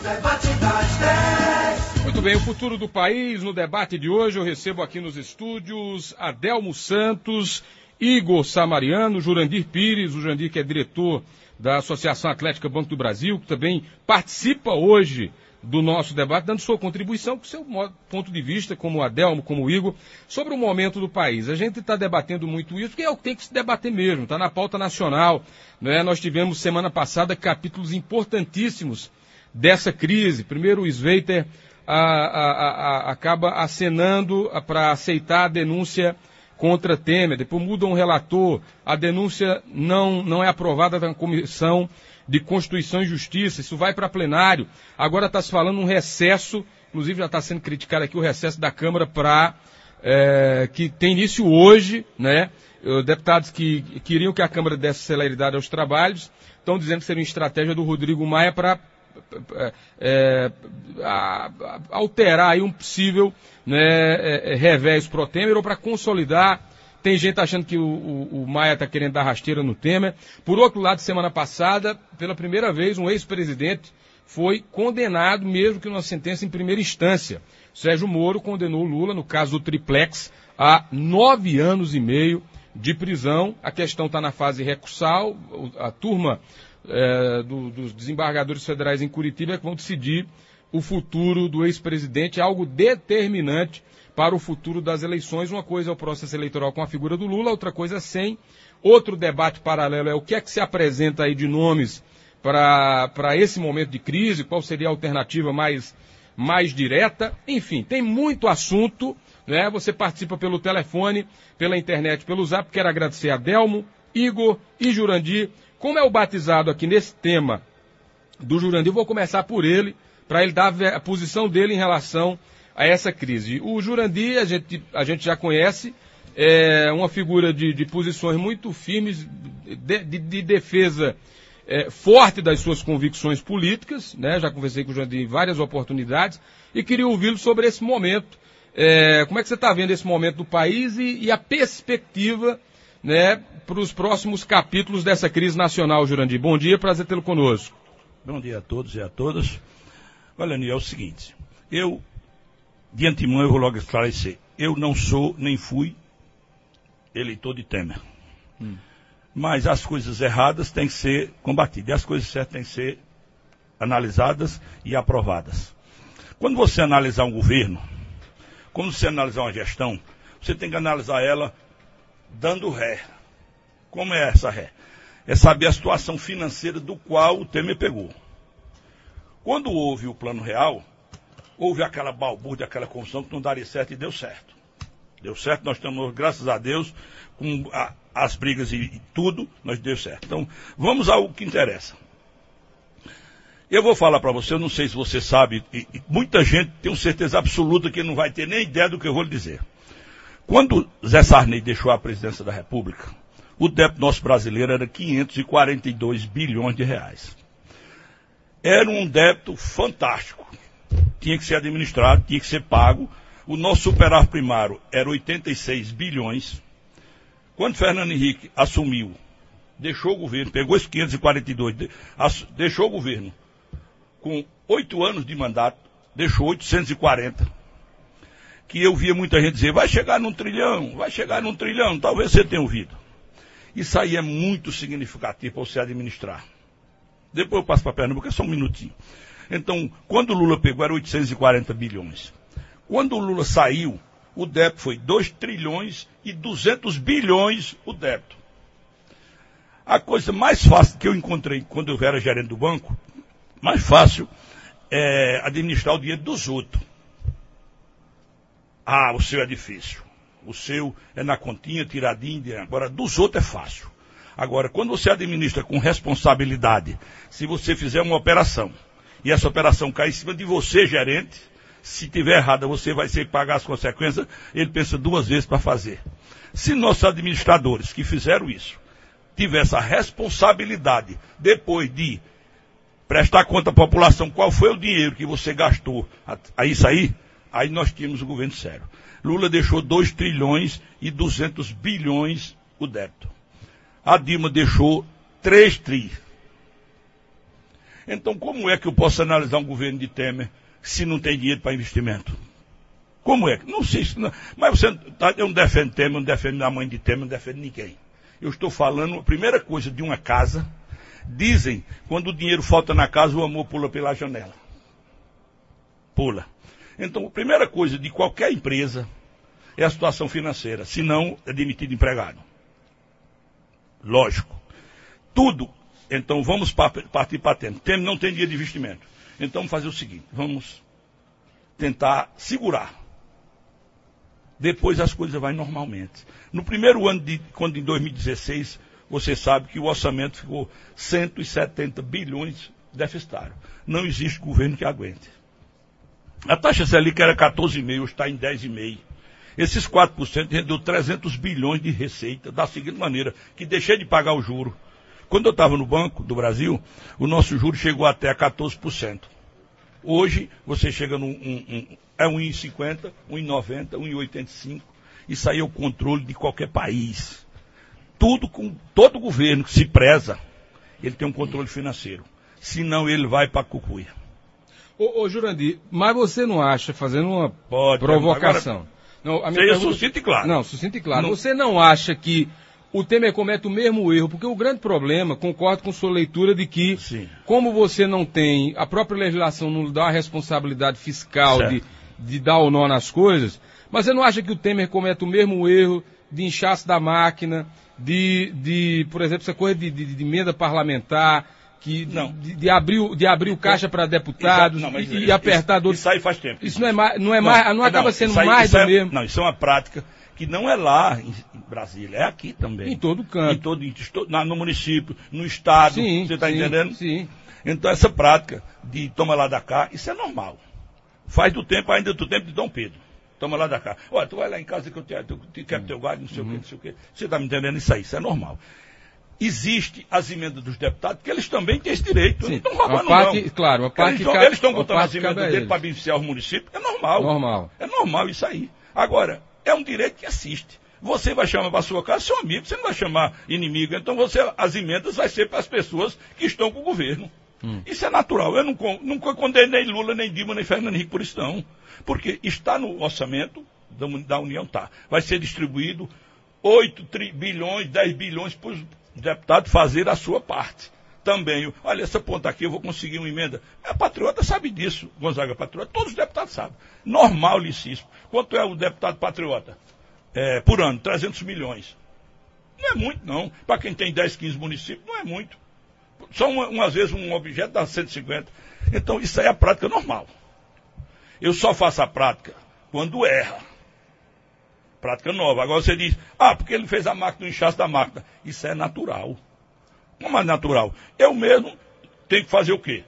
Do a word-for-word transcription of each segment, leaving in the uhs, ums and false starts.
debate das dez. Muito bem, o futuro do país, no debate de hoje, eu recebo aqui nos estúdios Adelmo Santos, Igor Samariano, Jurandir Pires, o Jurandir que é diretor da Associação Atlética Banco do Brasil, que também participa hoje do nosso debate, dando sua contribuição com seu ponto de vista, como o Adelmo, como o Igor, sobre o momento do país. A gente está debatendo muito isso, porque é o que tem que se debater mesmo, está na pauta nacional, né? Nós tivemos semana passada capítulos importantíssimos dessa crise. Primeiro, o Sveiter a, a, a, acaba acenando para aceitar a denúncia contra Temer, depois muda um relator, a denúncia não, não é aprovada na Comissão de Constituição e Justiça, isso vai para plenário, agora está se falando um recesso, inclusive já está sendo criticado aqui o recesso da Câmara para é, que tem início hoje, né? Deputados que queriam que a Câmara desse celeridade aos trabalhos, estão dizendo que seria uma estratégia do Rodrigo Maia para é, alterar aí um possível, né, é, revés pro Temer ou para consolidar. Tem gente achando que o, o, o Maia está querendo dar rasteira no Temer. Por outro lado, semana passada, pela primeira vez, um ex-presidente foi condenado, mesmo que numa sentença em primeira instância. Sérgio Moro condenou Lula, no caso do triplex, a nove anos e meio de prisão. A questão está na fase recursal. A turma é, do, dos desembargadores federais em Curitiba é que vão decidir o futuro do ex-presidente, algo determinante para o futuro das eleições. Uma coisa é o processo eleitoral com a figura do Lula, outra coisa é sem. Outro debate paralelo é o que é que se apresenta aí de nomes para esse momento de crise, qual seria a alternativa mais, mais direta. Enfim, tem muito assunto, né? Você participa pelo telefone, pela internet, pelo zap. Quero agradecer a Adelmo, Igor e Jurandir. Como é o batizado aqui nesse tema do Jurandir, eu vou começar por ele, para ele dar a posição dele em relação a essa crise. O Jurandir, a gente, a gente já conhece, é uma figura de, de posições muito firmes, de, de, de defesa é, forte das suas convicções políticas, né? Já conversei com o Jurandir em várias oportunidades, e queria ouvi-lo sobre esse momento. É, como é que você está vendo esse momento do país e, e a perspectiva, né, para os próximos capítulos dessa crise nacional, Jurandir? Bom dia, prazer tê-lo conosco. Bom dia a todos e a todas. Olha, Nil, é o seguinte, eu, de antemão, eu vou logo esclarecer, eu não sou, nem fui eleitor de Temer. Hum. Mas as coisas erradas têm que ser combatidas, e as coisas certas têm que ser analisadas e aprovadas. Quando você analisar um governo, quando você analisar uma gestão, você tem que analisar ela dando ré. Como é essa ré? É saber a situação financeira do qual o Temer pegou. Quando houve o Plano Real, houve aquela balbúrdia, aquela confusão que não daria certo e deu certo. Deu certo, nós estamos, graças a Deus, com a, as brigas e, e tudo, nós deu certo. Então, vamos ao que interessa. Eu vou falar para você, eu não sei se você sabe, e, e muita gente tem certeza absoluta que não vai ter nem ideia do que eu vou lhe dizer. Quando Zé Sarney deixou a presidência da República, o débito nosso brasileiro era quinhentos e quarenta e dois bilhões de reais. Era um débito fantástico. Tinha que ser administrado, tinha que ser pago. O nosso superávit primário era oitenta e seis bilhões. Quando Fernando Henrique assumiu, deixou o governo, pegou esses quinhentos e quarenta e dois, deixou o governo com oito anos de mandato, deixou oitocentos e quarenta. Que eu via muita gente dizer, vai chegar num trilhão, vai chegar num trilhão, talvez você tenha ouvido. Isso aí é muito significativo para você administrar. Depois eu passo para Pernambuco, é só um minutinho. Então, quando o Lula pegou, era oitocentos e quarenta bilhões. Quando o Lula saiu, o débito foi dois trilhões e duzentos bilhões o débito. A coisa mais fácil que eu encontrei quando eu era gerente do banco, mais fácil é administrar o dinheiro dos outros. Ah, o seu é difícil. O seu é na continha, tiradinho, agora dos outros é fácil. Agora, quando você administra com responsabilidade, se você fizer uma operação, e essa operação cair em cima de você, gerente, se tiver errada, você vai ter que pagar as consequências, ele pensa duas vezes para fazer. Se nossos administradores que fizeram isso, tivessem a responsabilidade, depois de prestar conta à população, qual foi o dinheiro que você gastou a, a isso aí, aí nós tínhamos o governo sério. Lula deixou dois trilhões e duzentos bilhões o débito. A Dilma deixou três tri. Então, como é que eu posso analisar um governo de Temer se não tem dinheiro para investimento? Como é? Não sei. Não, mas você tá, eu não defendo Temer, não defendo a mãe de Temer, não defendo ninguém. Eu estou falando, a primeira coisa de uma casa, dizem, quando o dinheiro falta na casa, o amor pula pela janela. Pula. Então, a primeira coisa de qualquer empresa é a situação financeira, senão é demitido empregado. Lógico. Tudo. Então, vamos partir para Temer. Temer não tem dinheiro de investimento. Então, vamos fazer o seguinte, vamos tentar segurar. Depois as coisas vão normalmente. No primeiro ano, de, quando em dois mil e dezesseis, você sabe que o orçamento ficou cento e setenta bilhões deficitário. Não existe governo que aguente. A taxa Selic era quatorze vírgula cinco por cento, hoje está em dez vírgula cinco por cento. Esses quatro por cento rendeu trezentos bilhões de receita, da seguinte maneira, que deixei de pagar o juro. Quando eu estava no Banco do Brasil, o nosso juro chegou até a quatorze por cento. Hoje, você chega num um, um, é um vírgula cinquenta por cento, um vírgula noventa por cento, um vírgula oitenta e cinco por cento. Isso aí é o controle de qualquer país. Tudo com todo governo que se preza, ele tem um controle financeiro. Senão ele vai para a cucuia. Ô, ô Jurandir, mas você não acha, fazendo uma Pode, provocação... Agora, não, a minha seja pergunta... sucinto e claro. Não, sucinto e claro. Não... Você não acha que o Temer comete o mesmo erro? Porque o grande problema, concordo com sua leitura de que, Sim. como você não tem, a própria legislação não dá a responsabilidade fiscal de, de dar o nó nas coisas, mas você não acha que o Temer comete o mesmo erro de inchaço da máquina, de, de por exemplo, essa coisa de, de, de emenda parlamentar, que, não. De, de, abrir, de abrir o caixa para deputados isso, não, e, isso, e apertar... Isso, isso aí faz tempo. Isso não é mais, não é não, mais, não acaba não, sendo aí, mais do é, mesmo. Não, isso é uma prática que não é lá em Brasília, é aqui também. Em todo canto. Em todo, na, no município, no estado, sim, você está sim, entendendo? Sim. Então essa prática de toma lá da cá, isso é normal. Faz do tempo, ainda do tempo de Dom Pedro. Toma lá da cá. Olha, tu vai lá em casa que eu te, eu te quero teu galho, não sei uhum. o que, não sei o que. Você está me entendendo isso aí, isso é normal. Existe as emendas dos deputados, que eles também têm esse direito. Sim. Não estão roubando, uma parte, não. claro, uma parte eles, cabe, eles estão contando as emendas dele eles. para beneficiar os municípios. É normal. Normal. É normal isso aí. Agora, é um direito que assiste. Você vai chamar para a sua casa seu amigo, você não vai chamar inimigo. Então você, as emendas vai ser para as pessoas que estão com o governo. Hum. Isso é natural. Eu não, nunca condenei Lula, nem Dilma, nem Fernando Henrique por isso não. Porque está no orçamento da, da União, tá. Vai ser distribuído oito bilhões, dez bilhões para os deputados fazer a sua parte. Também, olha, essa ponta aqui eu vou conseguir uma emenda. A Patriota sabe disso, Gonzaga Patriota, todos os deputados sabem. Normal, licíssimo. Quanto é o deputado Patriota? É, por ano, trezentos milhões. Não é muito, não. Para quem tem dez, quinze municípios, não é muito. Só uma, uma vez um objeto dá cento e cinquenta. Então, isso aí é a prática normal. Eu só faço a prática quando erra. Prática nova. Agora você diz, ah, porque ele fez a máquina, o inchaço da máquina. Isso é natural. Como é natural? Eu mesmo tenho que fazer o quê?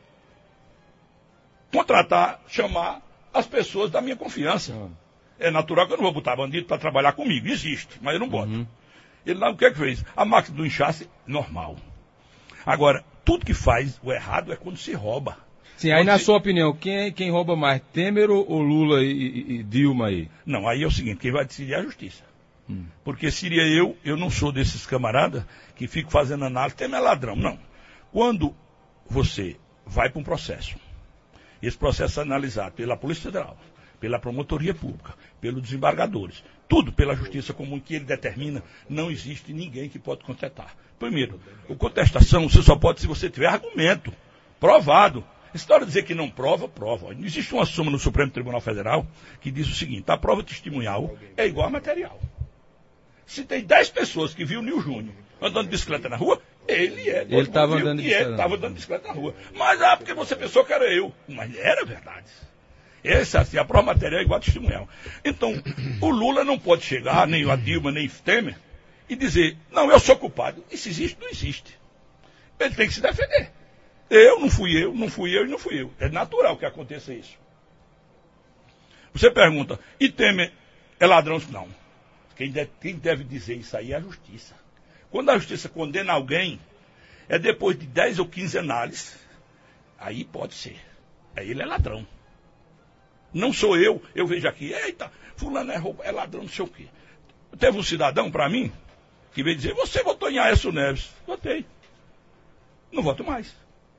Contratar, chamar as pessoas da minha confiança. É natural que eu não vou botar bandido para trabalhar comigo. Existe, mas eu não boto. Uhum. Ele lá, o que é que fez? A máquina do inchaço, normal. Agora, tudo que faz o errado é quando se rouba. Sim, aí na se... sua opinião, quem, quem rouba mais, Temer ou Lula e, e, e Dilma aí? Não, aí é o seguinte, quem vai decidir é a justiça. Hum. Porque seria eu, eu não sou desses camaradas que fico fazendo análise, Temer é ladrão. Não. Quando você vai para um processo, esse processo é analisado pela Polícia Federal, pela Promotoria Pública, pelos desembargadores, tudo pela Justiça Comum que ele determina, não existe ninguém que pode contestar. Primeiro, a contestação você só pode se você tiver argumento, provado. A história de dizer que não prova, prova. Existe uma súmula no Supremo Tribunal Federal que diz o seguinte, a prova testemunhal é igual a material. Se tem dez pessoas que viu o Nil Júnior andando de bicicleta na rua, ele é. Ele estava andando de bicicleta. E ele estava andando de bicicleta na rua. Mas, ah, porque você pensou que era eu. Mas era verdade. Essa, assim, a prova material é igual a testemunhal. Então, o Lula não pode chegar, nem a Dilma, nem Temer, e dizer, não, eu sou culpado. Isso existe? Não existe. Ele tem que se defender. Eu, não fui eu, não fui eu e não fui eu. É natural que aconteça isso. Você pergunta, e Temer é ladrão? Não. Quem deve, quem deve dizer isso aí é a justiça. Quando a justiça condena alguém, é depois de dez ou quinze análises. Aí pode ser. Aí ele é ladrão. Não sou eu, eu vejo aqui, eita, fulano é, roupa, é ladrão, não sei o quê. Teve um cidadão para mim, que veio dizer, você votou em Aécio Neves. Votei. Não voto mais.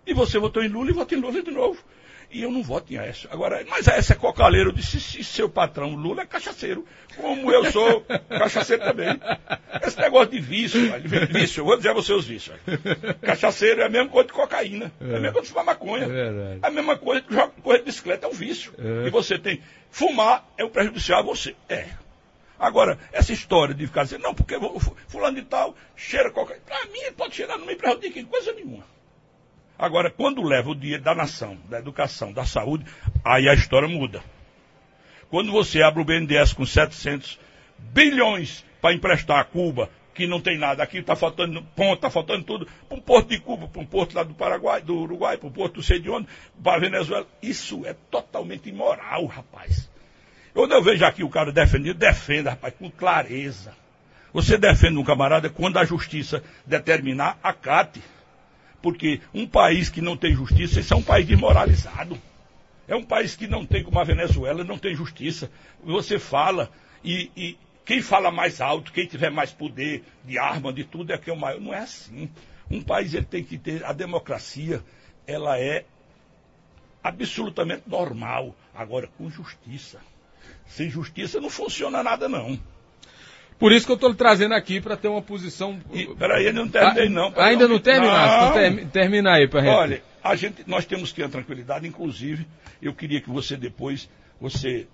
E você votou em Lula e vota em Lula de novo. E eu não voto em Aécio. Agora, mas Aécio é cocaleiro. Eu disse, se seu patrão Lula é cachaceiro, como eu sou cachaceiro também. Esse negócio de vício, vício, eu vou dizer a você os vícios. Cachaceiro é a mesma coisa de cocaína. É, é a mesma coisa de fumar maconha. É, é a mesma coisa de correr de bicicleta, é um vício. É. E você tem, fumar é um prejudicial a você. É. Agora, essa história de ficar dizendo, não, porque fulano de tal cheira cocaína. Pra mim, ele pode cheirar, não me prejudica em coisa nenhuma. Agora, quando leva o dinheiro da nação, da educação, da saúde, aí a história muda. Quando você abre o B N D E S com setecentos bilhões para emprestar a Cuba, que não tem nada, aqui está faltando ponto, está faltando tudo, para um porto de Cuba, para um porto lá do Paraguai, do Uruguai, para um porto não sei de onde, para a Venezuela, isso é totalmente imoral, rapaz. Quando eu vejo aqui o cara defendendo, defenda, rapaz, com clareza. Você defende um camarada quando a justiça determinar, acate. Porque um país que não tem justiça, isso é um país desmoralizado. É um país que não tem, como a Venezuela, não tem justiça. Você fala, e, e quem fala mais alto, quem tiver mais poder de arma, de tudo, é que é o maior. Não é assim. Um país ele tem que ter, a democracia, ela é absolutamente normal. Agora, com justiça. Sem justiça não funciona nada, não. Por isso que eu estou lhe trazendo aqui para ter uma posição. Peraí, ainda não terminei, não. Ah, ainda não, não terminaste? Então ter, termina aí para gente. Olha, a gente, nós temos que ter a tranquilidade, inclusive, eu queria que você depois, você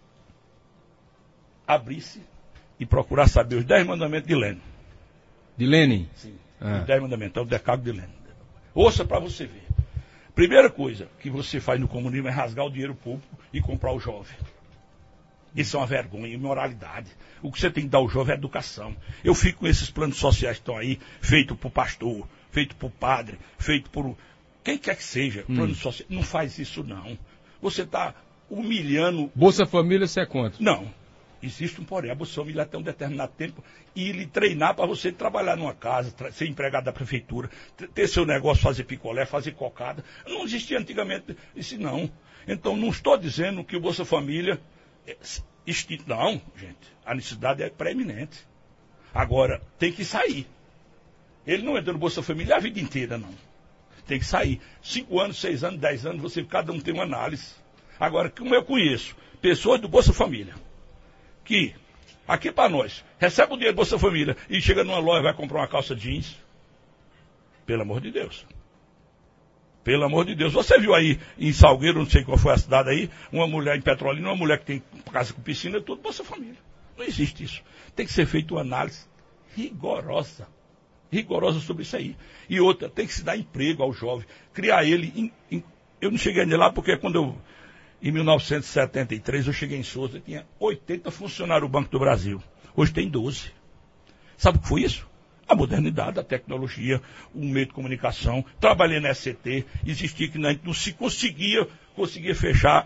abrisse e procurasse saber os dez mandamentos de Lênin. De Lênin? Sim, ah. Os dez mandamentos, é o decálogo de Lênin. Ouça para você ver. Primeira coisa que você faz no comunismo é rasgar o dinheiro público e comprar o jovem. Isso é uma vergonha, imoralidade. O que você tem que dar ao jovem é educação. Eu fico com esses planos sociais que estão aí, feito por pastor, feito por padre, feito por quem quer que seja, hum. plano social. Não faz isso, não. Você está humilhando... Bolsa Família, você é contra? Não. Existe um porém. A Bolsa Família tem um determinado tempo e lhe treinar para você trabalhar numa casa, ser empregado da prefeitura, ter seu negócio, fazer picolé, fazer cocada. Não existia antigamente isso, não. Então, não estou dizendo que o Bolsa Família... Extinto. Não, gente, a necessidade é preeminente. Agora, tem que sair. Ele não entra no Bolsa Família a vida inteira, não. Tem que sair. Cinco anos, seis anos, dez anos, você, cada um tem uma análise. Agora, como eu conheço pessoas do Bolsa Família, que, aqui para nós, recebe o dinheiro do Bolsa Família e chega numa loja e vai comprar uma calça jeans, pelo amor de Deus. Pelo amor de Deus. Você viu aí em Salgueiro, não sei qual foi a cidade aí, uma mulher em Petrolina, uma mulher que tem casa com piscina, tudo Bolsa Família. Não existe isso. Tem que ser feita uma análise rigorosa. Rigorosa sobre isso aí. E outra, tem que se dar emprego ao jovem. Criar ele... Em, em, eu não cheguei ainda lá porque quando eu... Em mil novecentos e setenta e três eu cheguei em Souza e tinha oitenta funcionários do Banco do Brasil. Hoje tem doze. Sabe o que foi isso? A modernidade, a tecnologia, o meio de comunicação. Trabalhei na S C T, existia que não se conseguia, conseguia fechar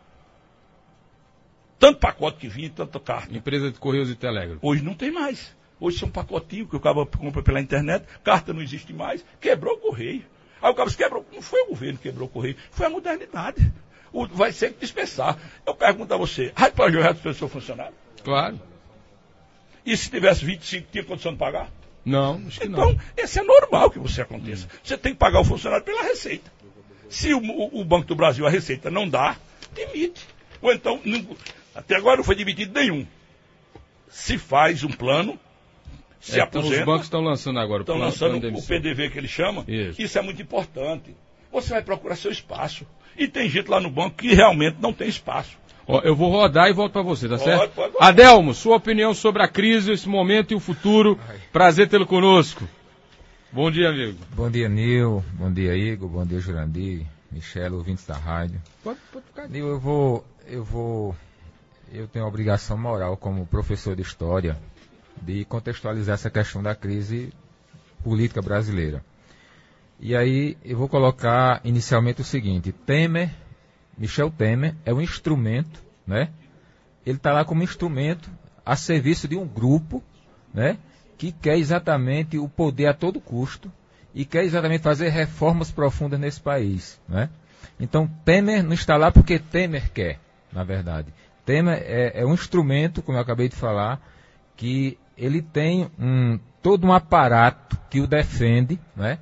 tanto pacote que vinha, tanta carta. Empresa de Correios e Telégrafo. Hoje não tem mais. Hoje são pacotinhos que o cara compra pela internet, carta não existe mais, quebrou o correio. Aí o cara se quebrou, não foi o governo que quebrou o correio, foi a modernidade. O, vai ser que dispensar. Eu pergunto a você, Rádio Plajô já dispensou funcionário? Claro. E se tivesse vinte e cinco, tinha condição de pagar? Não, acho que então, não. esse é normal que você aconteça. Hum. Você tem que pagar o funcionário pela receita. Se o, o, o Banco do Brasil a receita não dá, demite. Ou então, não, até agora não foi demitido nenhum. Se faz um plano, se é, aposenta. Então os bancos estão lançando agora o Estão plano, lançando plano o P D V que eles chamam. Isso. Isso é muito importante. Você vai procurar seu espaço. E tem gente lá no banco que realmente não tem espaço. Ó, eu vou rodar e volto para você, tá pode, certo? Pode, pode. Adelmo, sua opinião sobre a crise, esse momento e o futuro. Prazer tê-lo conosco. Bom dia, amigo. Bom dia, Nil. Bom dia, Igor. Bom dia, Jurandir. Michele, ouvintes da rádio. Pode, pode ficar. Nil, eu vou, eu vou... Eu tenho a obrigação moral como professor de história de contextualizar essa questão da crise política brasileira. E aí eu vou colocar inicialmente o seguinte: Temer, Michel Temer, é um instrumento, né? Ele está lá como instrumento a serviço de um grupo, né? Que quer exatamente o poder a todo custo e quer exatamente fazer reformas profundas nesse país, né? Então Temer não está lá porque Temer quer, na verdade. Temer é, é um instrumento, como eu acabei de falar, que ele tem um, todo um aparato que o defende, né?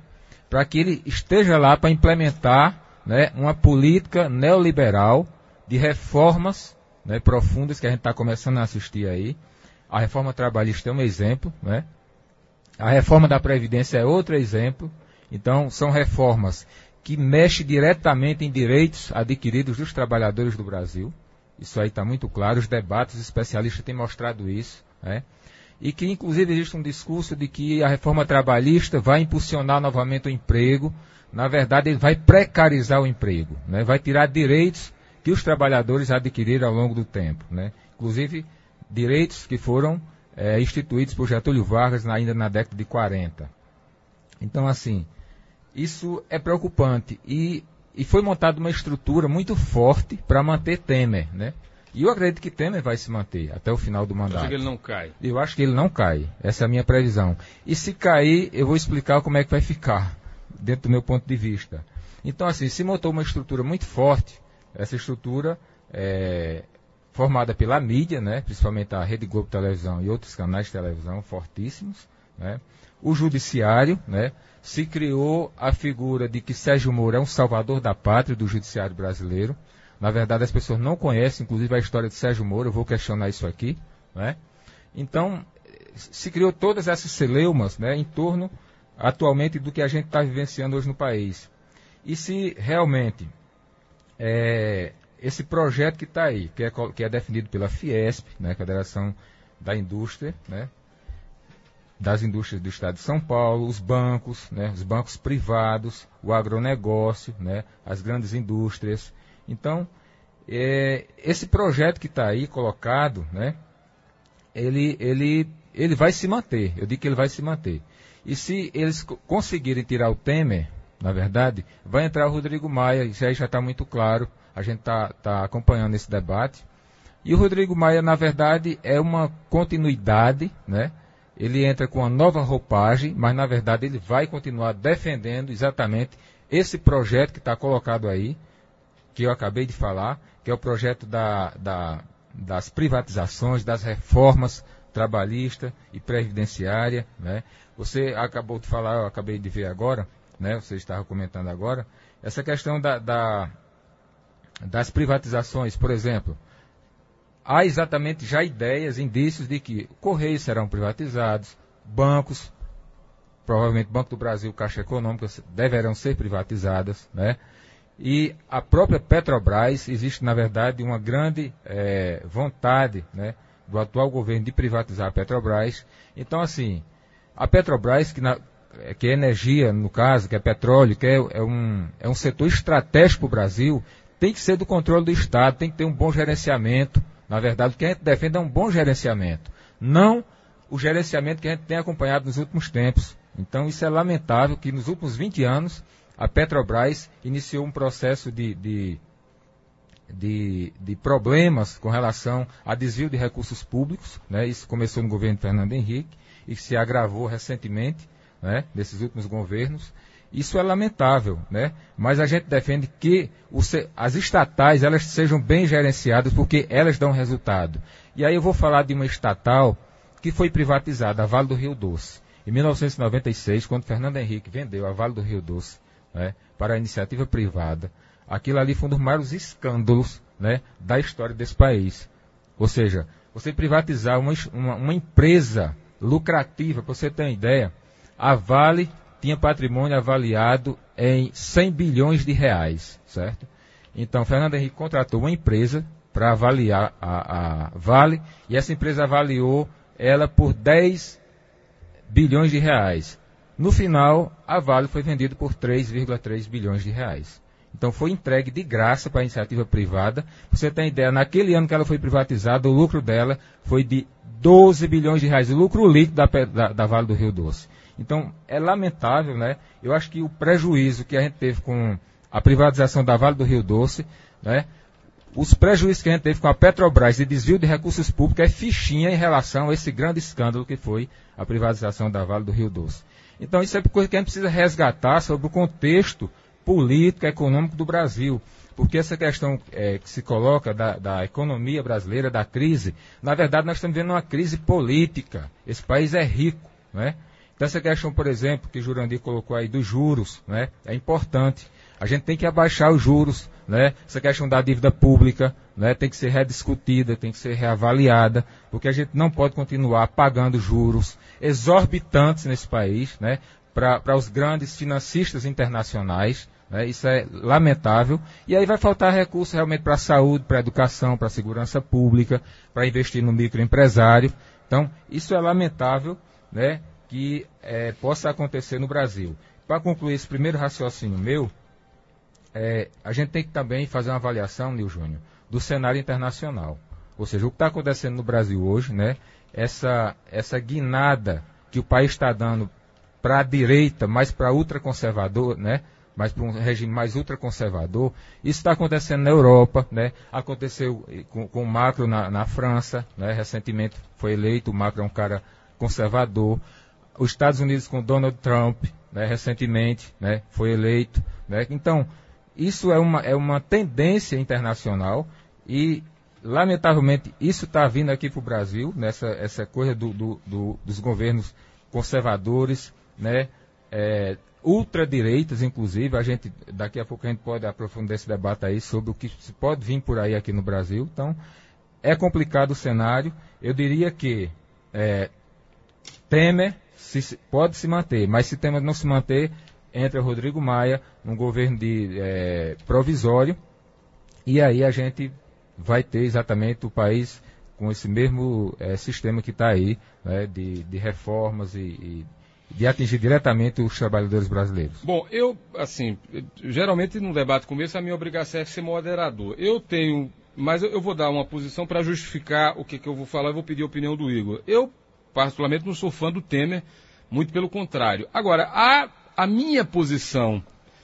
para que ele esteja lá para implementar, né, uma política neoliberal de reformas, né, profundas que a gente está começando a assistir aí. A reforma trabalhista é um exemplo, né? A reforma da Previdência é outro exemplo. Então, são reformas que mexem diretamente em direitos adquiridos dos trabalhadores do Brasil. Isso aí está muito claro, os debates, os especialistas têm mostrado isso, né? E que, inclusive, existe um discurso de que a reforma trabalhista vai impulsionar novamente o emprego. Na verdade, ele vai precarizar o emprego, né? Vai tirar direitos que os trabalhadores adquiriram ao longo do tempo, né? Inclusive, direitos que foram é, instituídos por Getúlio Vargas na, ainda na década de quarenta. Então, assim, isso é preocupante. E, e foi montada uma estrutura muito forte para manter Temer, né? E eu acredito que Temer vai se manter até o final do mandato. Acho que ele não cai. Eu acho que ele não cai. Essa é a minha previsão. E se cair, eu vou explicar como é que vai ficar, dentro do meu ponto de vista. Então, assim, se montou uma estrutura muito forte. Essa estrutura é formada pela mídia, né, principalmente a Rede Globo Televisão e outros canais de televisão fortíssimos, né, o judiciário, né, se criou a figura de que Sérgio Moro é um salvador da pátria do judiciário brasileiro. Na verdade, as pessoas não conhecem, inclusive, a história de Sérgio Moro, eu vou questionar isso aqui, né. Então, se criou todas essas celeumas, né, em torno, atualmente, do que a gente está vivenciando hoje no país. E se realmente é, esse projeto que está aí, que é, que é definido pela Fiesp, né, Federação da Indústria, né, das Indústrias do Estado de São Paulo, os bancos, né, os bancos privados, o agronegócio, né, as grandes indústrias. Então, é, esse projeto que está aí colocado, né, ele, ele, ele vai se manter, eu digo que ele vai se manter. E se eles conseguirem tirar o Temer, na verdade, vai entrar o Rodrigo Maia, isso aí já está muito claro, a gente está tá acompanhando esse debate. E o Rodrigo Maia, na verdade, é uma continuidade, né? Ele entra com uma nova roupagem, mas na verdade ele vai continuar defendendo exatamente esse projeto que está colocado aí, que eu acabei de falar, que é o projeto da, da, das privatizações, das reformas trabalhista e previdenciária, né? Você acabou de falar, eu acabei de ver agora, né? Você estava comentando agora, essa questão da, da, das privatizações, por exemplo. Há exatamente já ideias, indícios de que Correios serão privatizados, bancos, provavelmente Banco do Brasil, Caixa Econômica, deverão ser privatizadas, né? E a própria Petrobras, existe na verdade uma grande é, vontade, né, do atual governo de privatizar a Petrobras. Então, assim, a Petrobras, que, na, que é energia, no caso, que é petróleo, que é, é, um, é um setor estratégico para o Brasil, tem que ser do controle do Estado, tem que ter um bom gerenciamento. Na verdade, o que a gente defende é um bom gerenciamento, não o gerenciamento que a gente tem acompanhado nos últimos tempos. Então, isso é lamentável que nos últimos vinte anos a Petrobras iniciou um processo de, de, de, de problemas com relação a desvio de recursos públicos, né? Isso começou no governo de Fernando Henrique e se agravou recentemente, né, nesses últimos governos. Isso é lamentável, né? Mas a gente defende que os, as estatais elas sejam bem gerenciadas porque elas dão resultado. E aí eu vou falar de uma estatal que foi privatizada, a Vale do Rio Doce. Em mil novecentos e noventa e seis, quando Fernando Henrique vendeu a Vale do Rio Doce, né, para a iniciativa privada, aquilo ali foi um dos maiores escândalos, né, da história desse país. Ou seja, você privatizar uma, uma, uma empresa lucrativa, para você ter uma ideia, a Vale tinha patrimônio avaliado em cem bilhões de reais, certo? Então, Fernando Henrique contratou uma empresa para avaliar a, a Vale, e essa empresa avaliou ela por dez bilhões de reais. No final, a Vale foi vendida por três vírgula três bilhões de reais. Então, foi entregue de graça para a iniciativa privada. Pra você ter ideia, naquele ano que ela foi privatizada, o lucro dela foi de doze bilhões de reais, o lucro líquido da, da, da Vale do Rio Doce. Então, é lamentável, né? Eu acho que o prejuízo que a gente teve com a privatização da Vale do Rio Doce, né? Os prejuízos que a gente teve com a Petrobras de desvio de recursos públicos é fichinha em relação a esse grande escândalo que foi a privatização da Vale do Rio Doce. Então, isso é coisa que a gente precisa resgatar sobre o contexto político e econômico do Brasil. Porque essa questão é, que se coloca da, da economia brasileira, da crise, na verdade nós estamos vendo uma crise política. Esse país é rico, né? Então, essa questão, por exemplo, que o Jurandir colocou aí dos juros, né, é importante. A gente tem que abaixar os juros, né? Essa questão da dívida pública, né, tem que ser rediscutida, tem que ser reavaliada, porque a gente não pode continuar pagando juros exorbitantes nesse país, né, para os grandes financistas internacionais, né? Isso é lamentável. E aí vai faltar recursos realmente para a saúde, para a educação, para a segurança pública, para investir no microempresário. Então, isso é lamentável, né, que é, possa acontecer no Brasil. Para concluir esse primeiro raciocínio meu, É, a gente tem que também fazer uma avaliação, Nil Júnior, do cenário internacional. Ou seja, o que está acontecendo no Brasil hoje, né, essa, essa guinada que o país está dando para a direita, mais para ultraconservador, né, mais para um regime mais ultraconservador, isso está acontecendo na Europa, né, aconteceu com, com o Macron na, na França, né, recentemente foi eleito, o Macron é um cara conservador. Os Estados Unidos com Donald Trump, né, recentemente, né, foi eleito. Né, então, isso é uma, é uma tendência internacional e, lamentavelmente, isso está vindo aqui para o Brasil, nessa essa coisa do, do, do, dos governos conservadores, né, é, ultradireitas, inclusive. A gente, daqui a pouco a gente pode aprofundar esse debate aí sobre o que se pode vir por aí aqui no Brasil. Então, é complicado o cenário. Eu diria que é, Temer se, pode se manter, mas se Temer não se manter, entra Rodrigo Maia num governo de, é, provisório, e aí a gente vai ter exatamente o país com esse mesmo é, sistema que está aí, né, de, de reformas e, e de atingir diretamente os trabalhadores brasileiros. Bom, eu, assim, geralmente num debate como esse, a minha obrigação é ser moderador. Eu tenho, mas eu, eu vou dar uma posição para justificar o que, que eu vou falar e vou pedir a opinião do Igor. Eu, particularmente, não sou fã do Temer, muito pelo contrário. Agora, a A minha posição,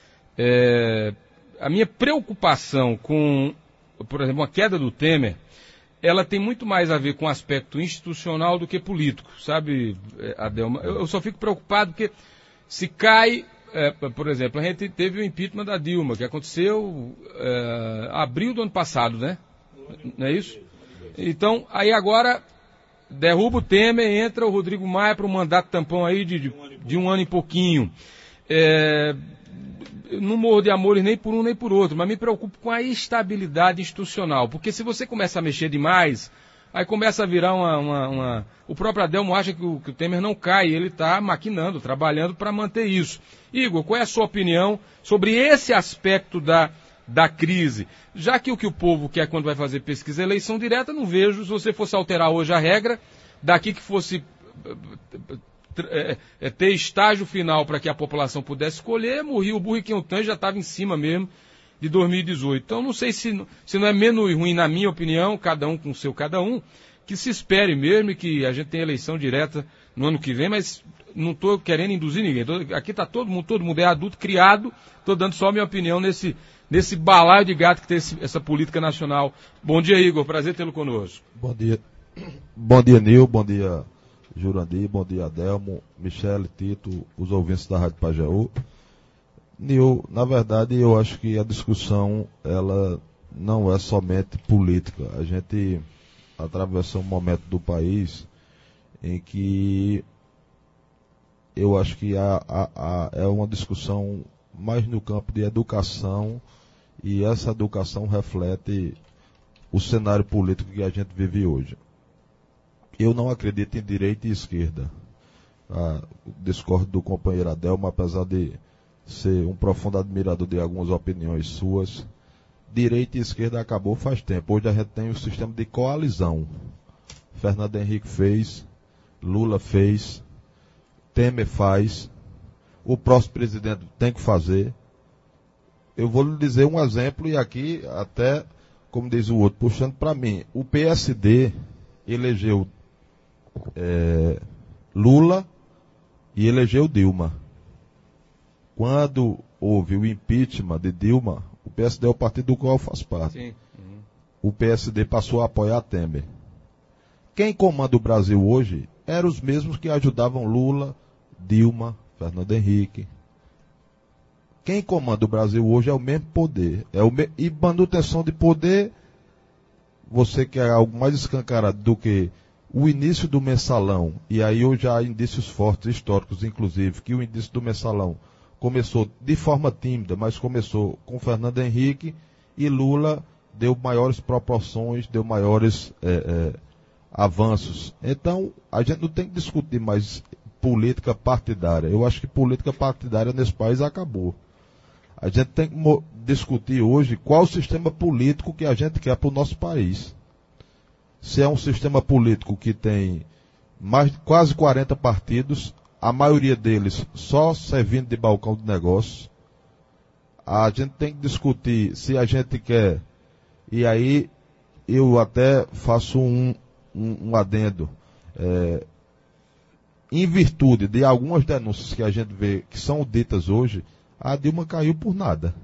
é, a minha preocupação com, por exemplo, a queda do Temer, ela tem muito mais a ver com o aspecto institucional do que político, sabe, Adelma? Eu, eu só fico preocupado porque se cai, é, por exemplo, a gente teve o impeachment da Dilma, que aconteceu é, abril do ano passado, né? Não é isso? Então, aí agora derruba o Temer, entra o Rodrigo Maia para um mandato tampão aí de, de, de um ano e pouquinho. É, não morro de amores nem por um nem por outro, mas me preocupo com a estabilidade institucional, porque se você começa a mexer demais, aí começa a virar uma... uma, uma... O próprio Adelmo acha que o, que o Temer não cai, ele está maquinando, trabalhando para manter isso. Igor, qual é a sua opinião sobre esse aspecto da, da crise? Já que o que o povo quer quando vai fazer pesquisa eleição direta, não vejo, se você fosse alterar hoje a regra, daqui que fosse... É, é, ter estágio final para que a população pudesse escolher, morria o burro e quem o tange já estava em cima mesmo de dois mil e dezoito. Então não sei se, se não é menos ruim, na minha opinião, cada um com o seu cada um, que se espere mesmo e que a gente tenha eleição direta no ano que vem, mas não estou querendo induzir ninguém. Tô, aqui está todo mundo, todo mundo é adulto, criado, estou dando só a minha opinião nesse, nesse balaio de gato que tem esse, essa política nacional. Bom dia, Igor, prazer tê-lo conosco. Bom dia, bom dia, Nil, bom dia, Jurandir, bom dia, Adelmo, Michele, Tito, os ouvintes da Rádio Pajeú. Nil, na verdade, eu acho que a discussão, ela não é somente política. A gente atravessou um momento do país em que eu acho que a, a, a, é uma discussão mais no campo de educação, e essa educação reflete o cenário político que a gente vive hoje. Eu não acredito em direita e esquerda. Ah, discordo do companheiro Adelmo, apesar de ser um profundo admirador de algumas opiniões suas. Direita e esquerda acabou faz tempo. Hoje a gente tem um sistema de coalizão. Fernando Henrique fez, Lula fez, Temer faz, o próximo presidente tem que fazer. Eu vou lhe dizer um exemplo, e aqui até, como diz o outro, puxando para mim, o P S D elegeu É, Lula e elegeu Dilma. Quando houve o impeachment de Dilma, o P S D é o partido do qual faz parte. Sim. Uhum. O P S D passou a apoiar Temer. Quem comanda o Brasil hoje eram os mesmos que ajudavam Lula, Dilma, Fernando Henrique. Quem comanda o Brasil hoje é o mesmo poder. É o me... E manutenção de poder, você quer algo mais escancarado do que o início do mensalão, e aí hoje há indícios fortes, históricos inclusive, que o início do mensalão começou de forma tímida, mas começou com Fernando Henrique, e Lula deu maiores proporções, deu maiores é, é, avanços. Então, a gente não tem que discutir mais política partidária. Eu acho que política partidária nesse país acabou. A gente tem que discutir hoje qual o sistema político que a gente quer para o nosso país. Se é um sistema político que tem mais de quase quarenta partidos, a maioria deles só servindo de balcão de negócios, a gente tem que discutir se a gente quer, e aí eu até faço um, um, um adendo, é, em virtude de algumas denúncias que a gente vê que são ditas hoje, a Dilma caiu por nada.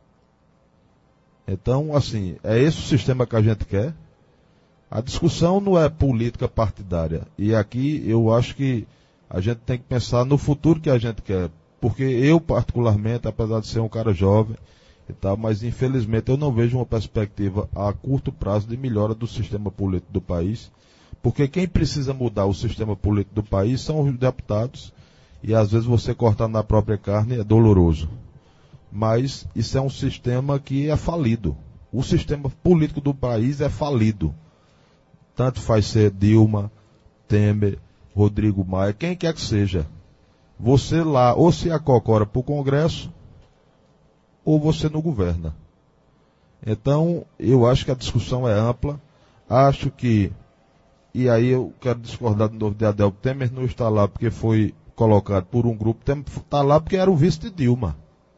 Então, assim, é esse o sistema que a gente quer. A discussão não é política partidária. E aqui eu acho que a gente tem que pensar no futuro que a gente quer. Porque eu, particularmente, apesar de ser um cara jovem e tal, mas infelizmente eu não vejo uma perspectiva a curto prazo de melhora do sistema político do país. Porque quem precisa mudar o sistema político do país são os deputados. E às vezes você cortar na própria carne é doloroso. Mas isso é um sistema que é falido. O sistema político do país é falido. Tanto faz ser Dilma, Temer, Rodrigo Maia, quem quer que seja. Você lá ou se acocora para o Congresso, ou você não governa. Então, eu acho que a discussão é ampla. Acho que, e aí eu quero discordar de novo de Adel, Temer não está lá porque foi colocado por um grupo, Temer está lá porque era o vice de Dilma.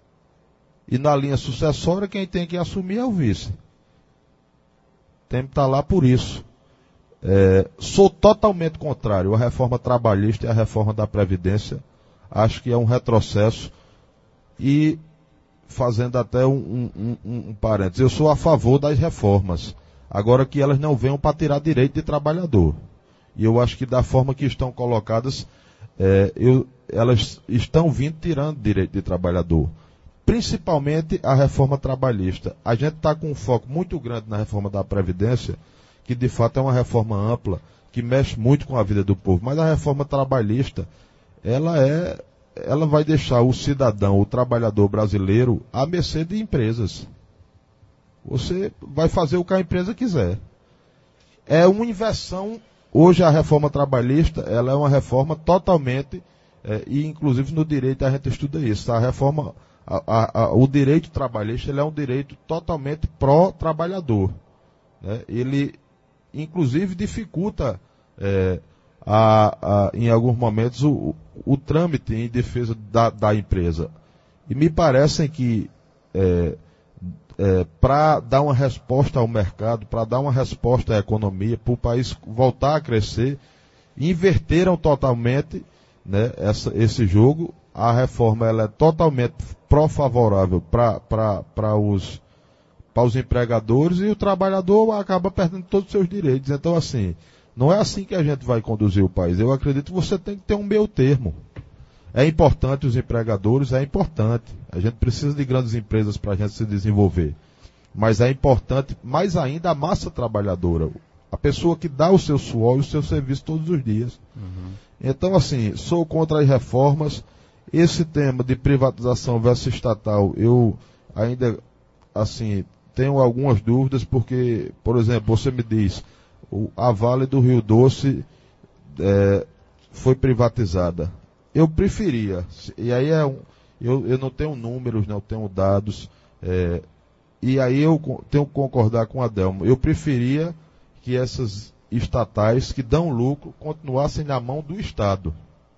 E na linha sucessória, quem tem que assumir é o vice. Temer está lá por isso. É, sou totalmente contrário à reforma trabalhista e à reforma da Previdência. Acho que é um retrocesso. E, fazendo até um, um, um, um parênteses, eu sou a favor das reformas. Agora que elas não venham para tirar direito de trabalhador. E eu acho que da forma que estão colocadas, é, eu, elas estão vindo tirando direito de trabalhador. Principalmente a reforma trabalhista. A gente está com um foco muito grande na reforma da Previdência, que de fato é uma reforma ampla, que mexe muito com a vida do povo. Mas a reforma trabalhista, ela é, ela vai deixar o cidadão, o trabalhador brasileiro, à mercê de empresas. Você vai fazer o que a empresa quiser. É uma inversão. Hoje a reforma trabalhista, ela é uma reforma totalmente, é, e inclusive no direito a gente estuda isso. A reforma, a, a, a, o direito trabalhista, ele é um direito totalmente pró-trabalhador. Né? Ele inclusive dificulta é, a, a, em alguns momentos o, o trâmite em defesa da, da empresa. E me parece que é, é, para dar uma resposta ao mercado, para dar uma resposta à economia, para o país voltar a crescer, inverteram totalmente, né, essa, esse jogo. A reforma ela é totalmente pró-favorável para os para os empregadores, e o trabalhador acaba perdendo todos os seus direitos. Então, assim, não é assim que a gente vai conduzir o país. Eu acredito que você tem que ter um meio termo. É importante os empregadores, é importante. A gente precisa de grandes empresas para a gente se desenvolver. Mas é importante, mais ainda, a massa trabalhadora. A pessoa que dá o seu suor e o seu serviço todos os dias. Uhum. Então, assim, sou contra as reformas. Esse tema de privatização versus estatal, eu ainda, assim, tenho algumas dúvidas, porque, por exemplo, você me diz, o, a Vale do Rio Doce é, foi privatizada. Eu preferia, e aí é um, eu, eu não tenho números, não tenho dados, é, e aí eu tenho que concordar com a Adelmo. Eu preferia que essas estatais que dão lucro continuassem na mão do Estado.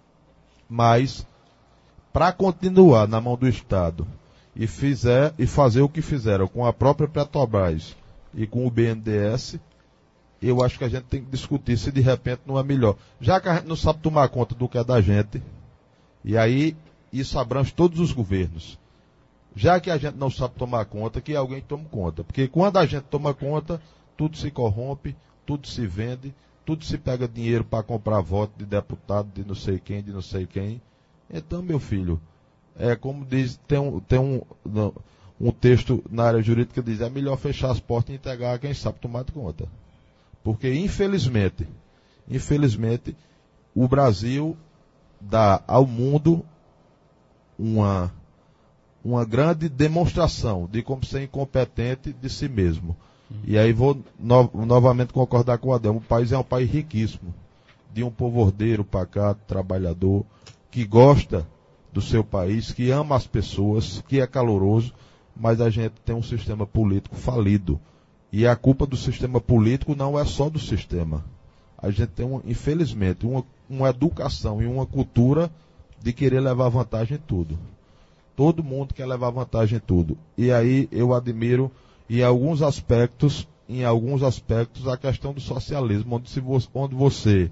Mas, para continuar na mão do Estado e, fizer, e fazer o que fizeram com a própria Petrobras e com o B N D E S, eu acho que a gente tem que discutir se de repente não é melhor. Já que a gente não sabe tomar conta do que é da gente, e aí isso abrange todos os governos. Já que a gente não sabe tomar conta, que alguém tome conta. Porque quando a gente toma conta, tudo se corrompe, tudo se vende, tudo se pega dinheiro para comprar voto de deputado, de não sei quem, de não sei quem. Então, meu filho, é como diz, tem um, tem um, um texto na área jurídica que diz, é melhor fechar as portas e entregar a quem sabe tomar conta. Porque, infelizmente, Infelizmente, o Brasil dá ao mundo uma, uma grande demonstração de como ser incompetente de si mesmo. Uhum. E aí vou no, novamente concordar com o Adelmo. O país é um país riquíssimo, de um povo ordeiro, pacato, trabalhador, que gosta do seu país, que ama as pessoas, que é caloroso, mas a gente tem um sistema político falido. E a culpa do sistema político não é só do sistema. A gente tem, um, infelizmente, uma, uma educação e uma cultura de querer levar vantagem em tudo. Todo mundo quer levar vantagem em tudo. E aí eu admiro, em alguns aspectos, em alguns aspectos, a questão do socialismo, onde, se vo, onde você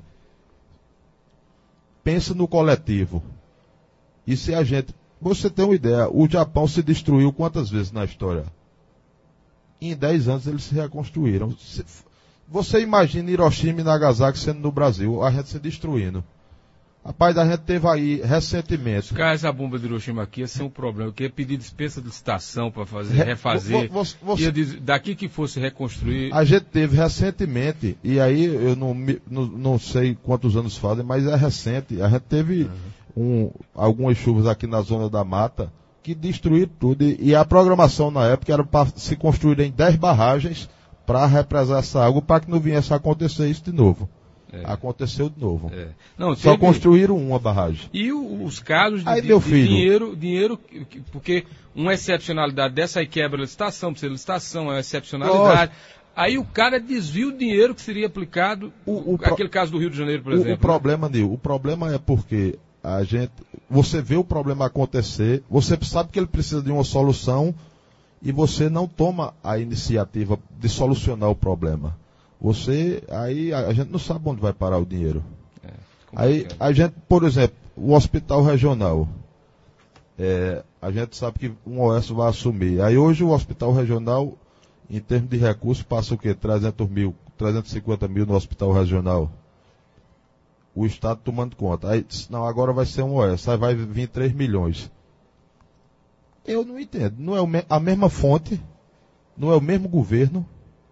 pensa no coletivo. E se a gente... Você tem uma ideia, o Japão se destruiu quantas vezes na história? Em dez anos eles se reconstruíram. Você imagina Hiroshima e Nagasaki sendo no Brasil, a gente se destruindo. Rapaz, a gente teve aí recentemente... Se cair essa bomba de Hiroshima aqui, ia ser um problema. Eu queria pedir dispensa de licitação para fazer, refazer. Você, você, ia dizer, daqui que fosse reconstruir... A gente teve recentemente, e aí eu não, não, não sei quantos anos fazem, mas é recente. A gente teve uhum. um, algumas chuvas aqui na zona da mata que destruíram tudo. E, e a programação na época era para se construírem dez barragens para represar essa água, para que não viesse a acontecer isso de novo. É. Aconteceu de novo. É. Não, Só teve... construíram uma barragem. E o, os casos de, aí, de, meu de filho... dinheiro, dinheiro, porque uma excepcionalidade dessa aí quebra a licitação, precisa de licitação, é uma excepcionalidade. Nossa. Aí o cara desvia o dinheiro que seria aplicado, o, o aquele pro... caso do Rio de Janeiro, por o, exemplo. O problema, né? Nil, o problema é porque a gente, você vê o problema acontecer, você sabe que ele precisa de uma solução e você não toma a iniciativa de solucionar o problema. Você, aí a gente não sabe onde vai parar o dinheiro. É, aí a gente, por exemplo, o hospital regional, é, a gente sabe que um O S vai assumir. Aí hoje o hospital regional, em termos de recursos, passa o quê? trezentos mil, trezentos e cinquenta mil no hospital regional. O Estado tomando conta. Aí, não, agora vai ser um O S, aí vai vir três milhões. Eu não entendo. Não é a mesma fonte, não é o mesmo governo.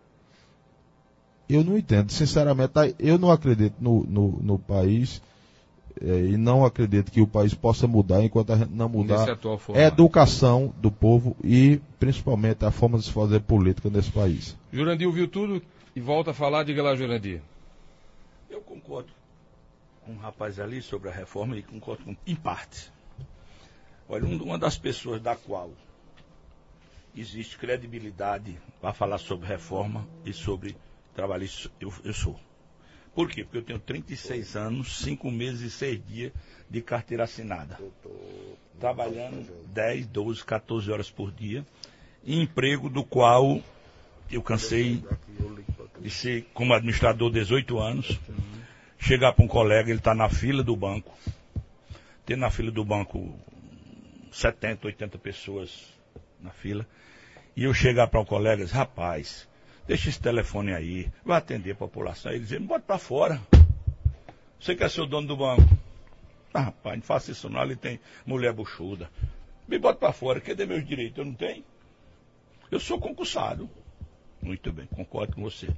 Eu não entendo, sinceramente, eu não acredito no, no, no país é, e não acredito que o país possa mudar enquanto a gente não mudar a educação do povo e principalmente a forma de se fazer política nesse país. Jurandir ouviu tudo e volta a falar, diga lá, Jurandir. Eu concordo com o rapaz ali sobre a reforma e concordo com, em parte. Olha, uma das pessoas da qual existe credibilidade para falar sobre reforma e sobre trabalhista, eu, eu sou. Por quê? Porque eu tenho trinta e seis anos, cinco meses e seis dias de carteira assinada. Trabalhando dez, doze, quatorze horas por dia. Em emprego do qual eu cansei de ser como administrador dezoito anos. Chegar para um colega, ele está na fila do banco. Ter na fila do banco setenta, oitenta pessoas na fila. E eu chegar para um colega e dizer, rapaz, deixa esse telefone aí, vai atender a população. Ele dizia, me bota para fora. Você quer ser o dono do banco? Ah, rapaz, não faça isso não, ele tem mulher buchuda. Me bota para fora, cadê meus direitos? Eu não tenho? Eu sou concursado. Muito bem, concordo com você.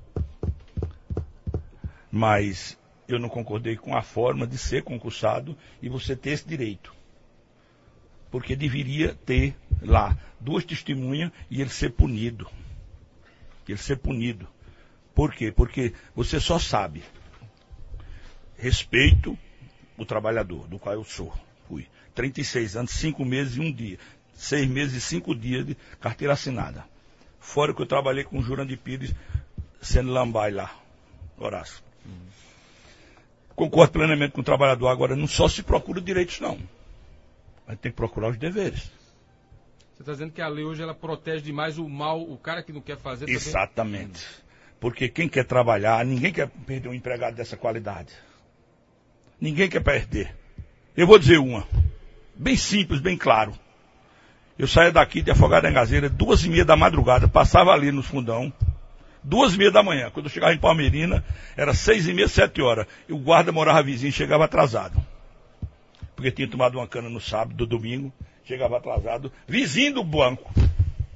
Mas eu não concordei com a forma de ser concursado e você ter esse direito. Porque deveria ter lá duas testemunhas e ele ser punido. Ele ser punido. Por quê? Porque você só sabe. Respeito o trabalhador, do qual eu sou. Fui. trinta e seis anos, cinco meses e um dia. seis meses e cinco dias de carteira assinada. Fora que eu trabalhei com o Jurandir Pires, sendo lambai lá. Horácio. Hum. Concordo plenamente com o trabalhador. Agora, não só se procura direitos, não. A gente tem que procurar os deveres. Você está dizendo que a lei hoje ela protege demais o mal, o cara que não quer fazer... Exatamente. Também... Porque quem quer trabalhar, ninguém quer perder um empregado dessa qualidade. Ninguém quer perder. Eu vou dizer uma. Bem simples, bem claro. Eu saía daqui de Afogado da Engazeira, duas e meia da madrugada, passava ali no fundão, duas e meia da manhã. Quando eu chegava em Palmeirina, era seis e meia, sete horas. E o guarda morava vizinho e chegava atrasado. Porque tinha tomado uma cana no sábado, do domingo, chegava atrasado, vizinho do banco.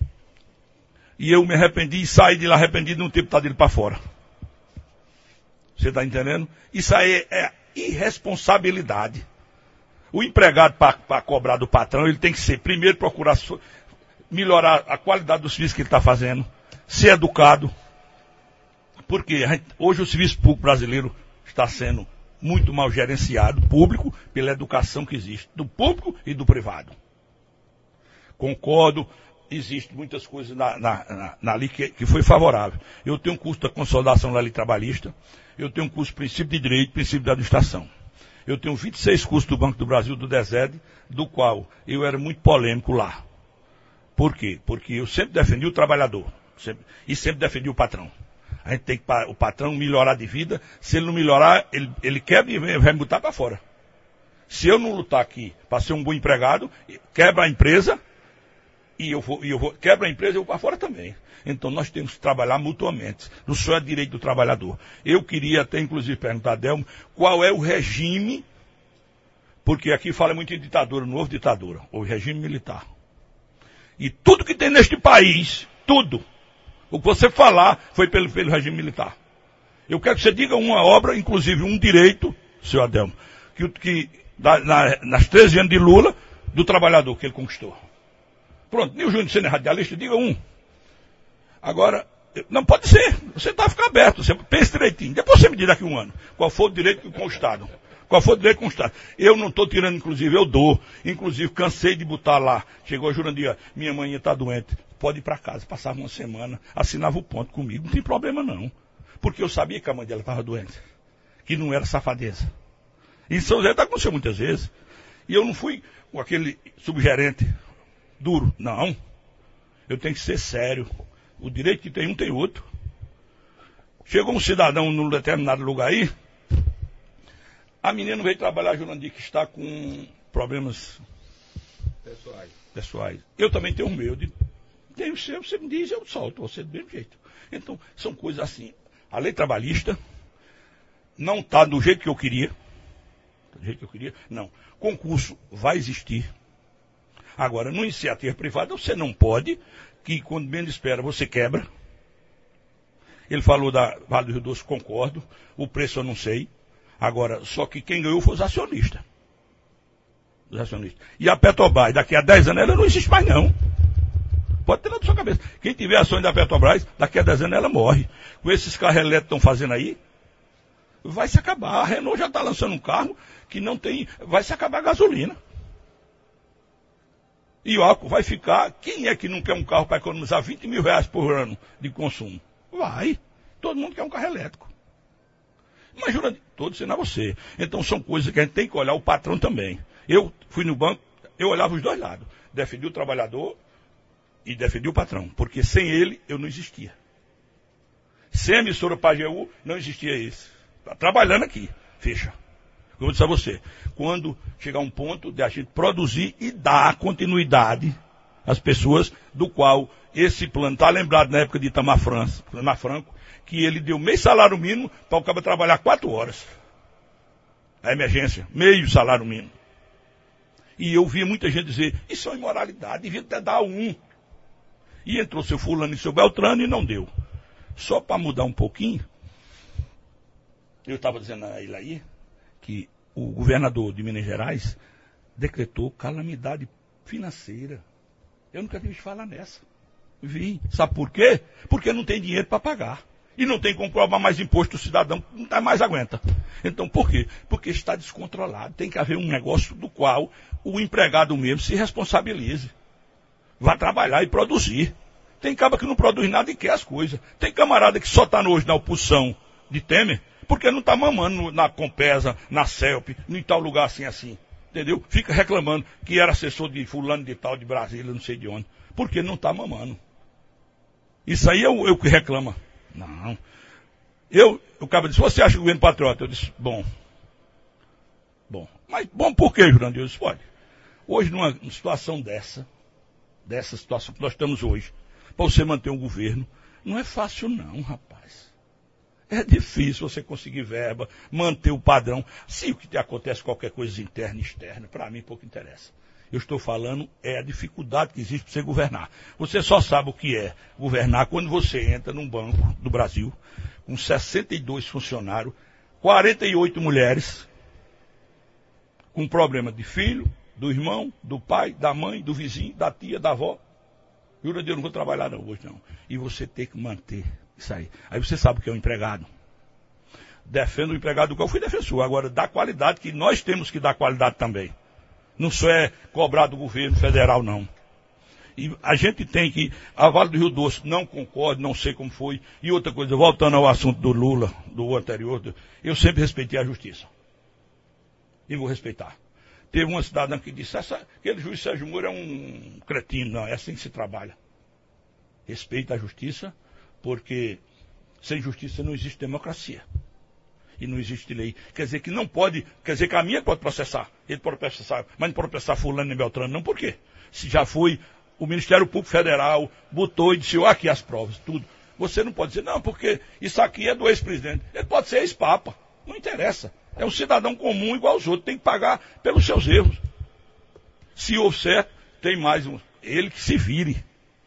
E eu me arrependi e saí de lá arrependido, não ter botado ele para fora. Você está entendendo? Isso aí é irresponsabilidade. O empregado, para cobrar do patrão, ele tem que ser, primeiro, procurar melhorar a qualidade do serviço que ele está fazendo, ser educado. Porque a gente, hoje o serviço público brasileiro está sendo muito mal gerenciado, público, pela educação que existe, do público e do privado. Concordo, existem muitas coisas na, na, na, na lei que, que foi favorável. Eu tenho um curso da consolidação da lei trabalhista, eu tenho um curso de princípio de direito, princípio da administração. Eu tenho vinte e seis cursos do Banco do Brasil, do DESED, do qual eu era muito polêmico lá. Por quê? Porque eu sempre defendi o trabalhador, sempre, e sempre defendi o patrão. A gente tem que o patrão melhorar de vida, se ele não melhorar, ele, ele quebra e vai me botar para fora. Se eu não lutar aqui para ser um bom empregado, quebra a empresa, e eu vou, e eu vou quebra a empresa e eu vou para fora também. Então nós temos que trabalhar mutuamente. Não só é direito do trabalhador. Eu queria até inclusive perguntar a Delmo qual é o regime, porque aqui fala muito em ditadura, não houve ditadura, houve regime militar. E tudo que tem neste país, tudo, o que você falar foi pelo, pelo regime militar. Eu quero que você diga uma obra, inclusive um direito, senhor Adelmo, que, que na, na, nas treze anos de Lula, do trabalhador que ele conquistou. Pronto, Nil Júnior sendo radialista, diga um. Agora, não pode ser, você está a ficar aberto, você pensa direitinho. Depois você me diz daqui a um ano, qual foi o direito com o Estado. Qual foi o direito com o Estado. Eu não estou tirando, inclusive, eu dou. Inclusive, cansei de botar lá. Chegou a Jurandir, minha mãe está doente. Pode ir para casa. Passava uma semana, assinava o ponto comigo. Não tem problema não. Porque eu sabia que a mãe dela estava doente. Que não era safadeza. Em São José está acontecendo muitas vezes. E eu não fui com aquele subgerente duro. Não. Eu tenho que ser sério. O direito que tem um tem outro. Chegou um cidadão num determinado lugar aí. A menina veio trabalhar, Jurandir, que está com problemas pessoais. pessoais. Eu também tenho o meu. De, tenho o seu, você me diz, eu solto você do mesmo jeito. Então, são coisas assim. A lei trabalhista não está do jeito que eu queria. Do jeito que eu queria, não. Concurso vai existir. Agora, no iniciativa privada, você não pode, que quando menos espera, você quebra. Ele falou da Vale do Rio Doce, concordo. O preço eu não sei. Agora, só que quem ganhou foi os acionistas. Os acionistas. E a Petrobras, daqui a dez anos, ela não existe mais não. Pode ter na sua cabeça. Quem tiver ações da Petrobras, daqui a dez anos ela morre. Com esses carros elétricos que estão fazendo aí, vai se acabar. A Renault já está lançando um carro que não tem, vai se acabar a gasolina. E o álcool vai ficar, quem é que não quer um carro para economizar vinte mil reais por ano de consumo? Vai. Todo mundo quer um carro elétrico. Mas Jurandir, estou dizendo a você. Então são coisas que a gente tem que olhar o patrão também. Eu fui no banco, eu olhava os dois lados. Defendi o trabalhador e defendi o patrão. Porque sem ele eu não existia. Sem a emissora Pajeú não existia isso. Está trabalhando aqui. Fecha. Como eu disse a você, quando chegar um ponto de a gente produzir e dar continuidade às pessoas, do qual esse plano está lembrado na época de Itamar Franco, que ele deu meio salário mínimo para o cara trabalhar quatro horas. A emergência, meio salário mínimo. E eu via muita gente dizer, isso é uma imoralidade, devia até dar um. E entrou seu fulano e seu Beltrano e não deu. Só para mudar um pouquinho, eu estava dizendo a ele aí, que o governador de Minas Gerais decretou calamidade financeira. Eu nunca tive de falar nessa. Vi. Sabe por quê? Porque não tem dinheiro para pagar. E não tem como cobrar mais imposto do cidadão, não mais aguenta. Então, por quê? Porque está descontrolado. Tem que haver um negócio do qual o empregado mesmo se responsabilize. Vá trabalhar e produzir. Tem cabra que não produz nada e quer as coisas. Tem camarada que só está hoje na oposição de Temer, porque não está mamando na Compesa, na CELP, em tal lugar assim, assim. Entendeu? Fica reclamando que era assessor de fulano de tal, de Brasília, não sei de onde. Porque não está mamando. Isso aí é o, é o que reclama. Não. Eu, o cara disse, você acha o governo patriota? Eu disse, bom. Bom. Mas bom por quê, Jurandir? Eu disse, pode. Hoje, numa situação dessa, dessa situação que nós estamos hoje, para você manter um governo, não é fácil não, rapaz. É difícil você conseguir verba, manter o padrão. Se o que acontece qualquer coisa interna e externa, para mim pouco interessa. Eu estou falando é a dificuldade que existe para você governar. Você só sabe o que é governar quando você entra num banco do Brasil, com sessenta e dois funcionários, quarenta e oito mulheres, com problema de filho, do irmão, do pai, da mãe, do vizinho, da tia, da avó. Jurandir, eu não vou trabalhar não, hoje não. E você tem que manter isso aí. Aí você sabe o que é um empregado. Defendo o empregado do qual eu fui defensor. Agora, dá qualidade, que nós temos que dar qualidade também. Não só é cobrar do governo federal, não. E a gente tem que, a Vale do Rio Doce, não concordo, não sei como foi. E outra coisa, voltando ao assunto do Lula, do anterior, eu sempre respeitei a justiça. E vou respeitar. Teve uma cidadã que disse, essa, aquele juiz Sérgio Moro é um cretino. Não, é assim que se trabalha. Respeita a justiça, porque sem justiça não existe democracia. E não existe lei. Quer dizer que não pode, quer dizer que a minha pode processar. Ele pode processar, mas não pode processar fulano nem Beltrano, não. Por quê? Se já foi, o Ministério Público Federal botou e disse, ó, aqui as provas, tudo. Você não pode dizer, não, porque isso aqui é do ex-presidente. Ele pode ser ex-papa. Não interessa. É um cidadão comum igual aos outros. Tem que pagar pelos seus erros. Se houve certo, tem mais um. Ele que se vire.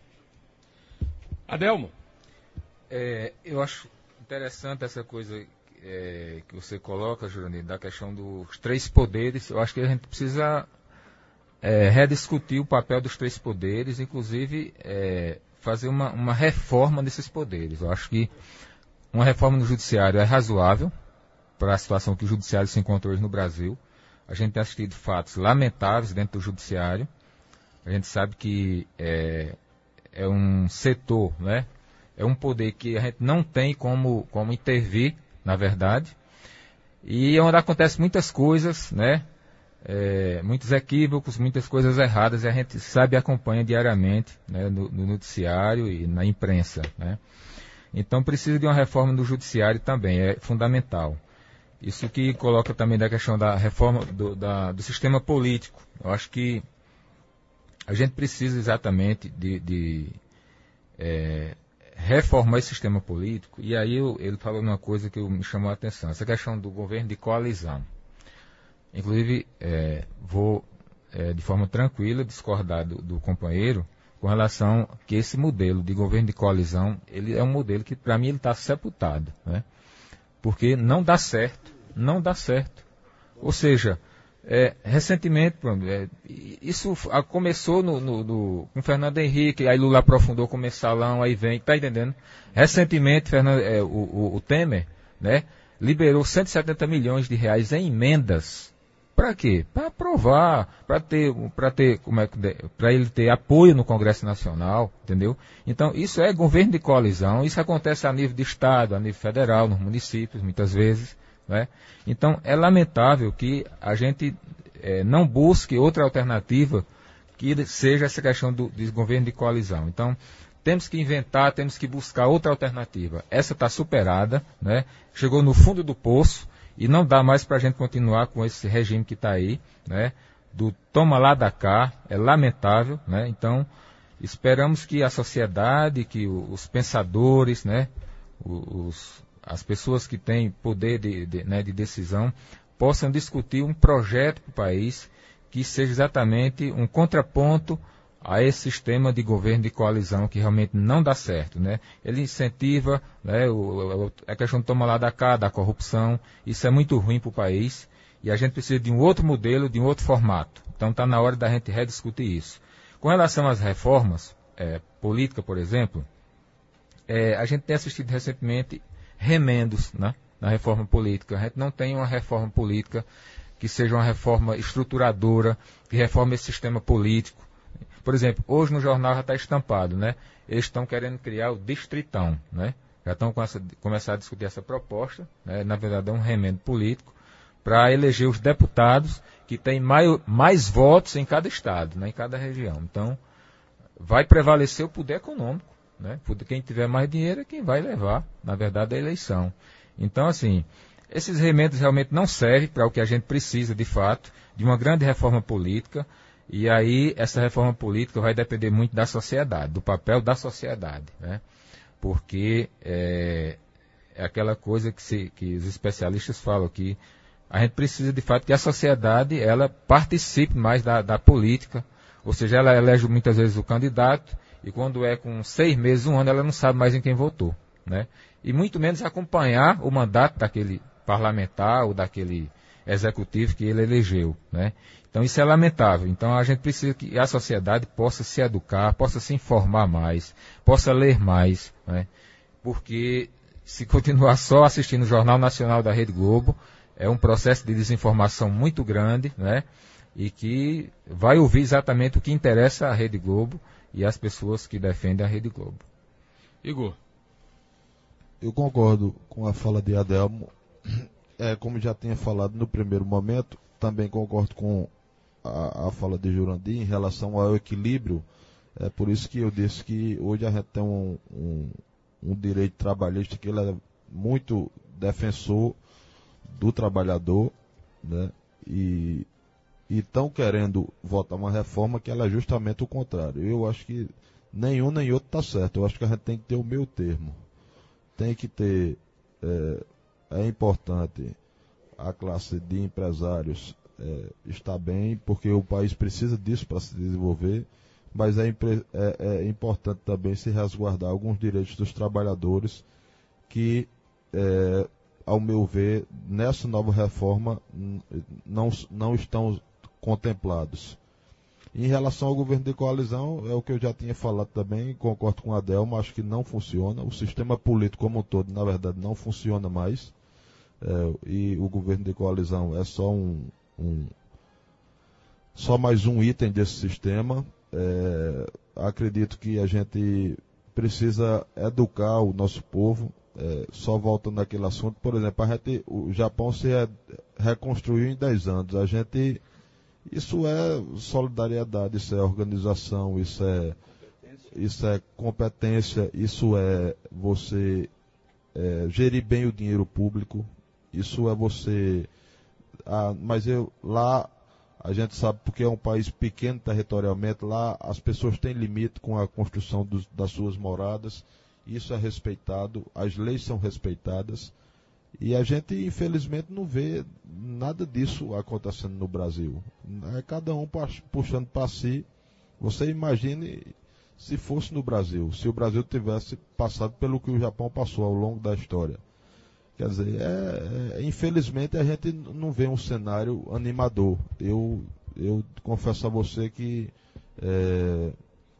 Adelmo. É, eu acho interessante essa coisa é, que você coloca, Jurandir, da questão dos três poderes. Eu acho que a gente precisa é, rediscutir o papel dos três poderes, inclusive é, fazer uma, uma reforma desses poderes. Eu acho que uma reforma no judiciário é razoável para a situação que o judiciário se encontra hoje no Brasil. A gente tem assistido fatos lamentáveis dentro do judiciário. A gente sabe que é, é um setor, né? É um poder que a gente não tem como, como intervir, na verdade. E é onde acontecem muitas coisas, né? É, muitos equívocos, muitas coisas erradas, e a gente sabe e acompanha diariamente, né? no, no noticiário e na imprensa, né? Então precisa de uma reforma do judiciário também, é fundamental. Isso que coloca também da questão da reforma do, da, do sistema político. Eu acho que a gente precisa exatamente de, de é, reformar esse sistema político. E aí eu, ele falou uma coisa que me chamou a atenção, essa questão do governo de coalizão. Inclusive, é, vou é, de forma tranquila discordar do, do companheiro com relação que esse modelo de governo de coalizão, ele é um modelo que para mim ele está sepultado, né? Porque não dá certo, não dá certo. Ou seja, é, recentemente, é, isso começou no, no, no, com Fernando Henrique, aí Lula aprofundou com o mensalão, aí vem, tá entendendo? Recentemente, Fernando, é, o, o, o Temer, né, liberou cento e setenta milhões de reais em emendas. Para quê? Para aprovar, para ter, para ter, como é que, para ele ter apoio no Congresso Nacional, entendeu? Então, isso é governo de coalizão, isso acontece a nível de Estado, a nível federal, nos municípios, muitas vezes, né? Então, é lamentável que a gente é, não busque outra alternativa que seja essa questão do, do governo de coalizão. Então, temos que inventar, temos que buscar outra alternativa. Essa está superada, né? Chegou no fundo do poço, e não dá mais para a gente continuar com esse regime que está aí, né? Do toma lá da cá, é lamentável, né? Então, esperamos que a sociedade, que os pensadores, né? Os, as pessoas que têm poder de, de, né, de decisão, possam discutir um projeto para o país que seja exatamente um contraponto a esse sistema de governo de coalizão que realmente não dá certo, né? Ele incentiva, né, o, o, a questão de tomar lá da cá, da corrupção, isso é muito ruim para o país e a gente precisa de um outro modelo, de um outro formato. Então está na hora da gente rediscutir isso. Com relação às reformas, é, política, por exemplo, é, a gente tem assistido recentemente remendos, né, na reforma política. A gente não tem uma reforma política que seja uma reforma estruturadora, que reforme esse sistema político. Por exemplo, hoje no jornal já está estampado, né? Eles estão querendo criar o distritão, né? Já estão começando a discutir essa proposta, né? Na verdade é um remendo político, para eleger os deputados que têm mais, mais votos em cada estado, né? Em cada região. Então, vai prevalecer o poder econômico, né? Quem tiver mais dinheiro é quem vai levar, na verdade, a eleição. Então, assim, esses remendos realmente não servem para o que a gente precisa, de fato, de uma grande reforma política. E aí, essa reforma política vai depender muito da sociedade, do papel da sociedade, né? Porque é, é aquela coisa que, se, que os especialistas falam, que a gente precisa, de fato, que a sociedade ela participe mais da, da política, ou seja, ela elege muitas vezes o candidato, e quando é com seis meses, um ano, ela não sabe mais em quem votou, né? E muito menos acompanhar o mandato daquele parlamentar ou daquele executivo que ele elegeu, né? Então isso é lamentável. Então a gente precisa que a sociedade possa se educar, possa se informar mais, possa ler mais, né? Porque se continuar só assistindo o Jornal Nacional da Rede Globo, é um processo de desinformação muito grande, né? E que vai ouvir exatamente o que interessa à Rede Globo e às pessoas que defendem a Rede Globo. Igor. Eu concordo com a fala de Adelmo. É, como já tinha falado no primeiro momento, também concordo com a, a fala de Jurandir em relação ao equilíbrio. É por isso que eu disse que hoje a gente tem um, um, um direito trabalhista que ele é muito defensor do trabalhador, né? E estão querendo votar uma reforma que ela é justamente o contrário. Eu acho que nenhum nem outro está certo. Eu acho que a gente tem que ter o meio termo. Tem que ter... É, é importante a classe de empresários é, estar bem, porque o país precisa disso para se desenvolver, mas é, é, é importante também se resguardar alguns direitos dos trabalhadores que, é, ao meu ver, nessa nova reforma não, não estão contemplados. Em relação ao governo de coalizão, é o que eu já tinha falado também, concordo com a Adelmo, acho que não funciona. O sistema político como um todo, na verdade, não funciona mais. É, e o governo de coalizão é só um, um só mais um item desse sistema. É, acredito que a gente precisa educar o nosso povo. É, só voltando naquele assunto, por exemplo, a gente, o Japão se re, reconstruiu em dez anos. A gente, isso é solidariedade, isso é organização, isso é, isso é competência, isso é você é, gerir bem o dinheiro público. Isso é você... Ah, mas eu, lá, a gente sabe porque é um país pequeno territorialmente, lá as pessoas têm limite com a construção dos, das suas moradas, isso é respeitado, as leis são respeitadas, e a gente, infelizmente, não vê nada disso acontecendo no Brasil. É cada um puxando para si. Você imagine se fosse no Brasil, se o Brasil tivesse passado pelo que o Japão passou ao longo da história. Quer dizer, é, é, infelizmente a gente não vê um cenário animador. Eu, eu confesso a você que é,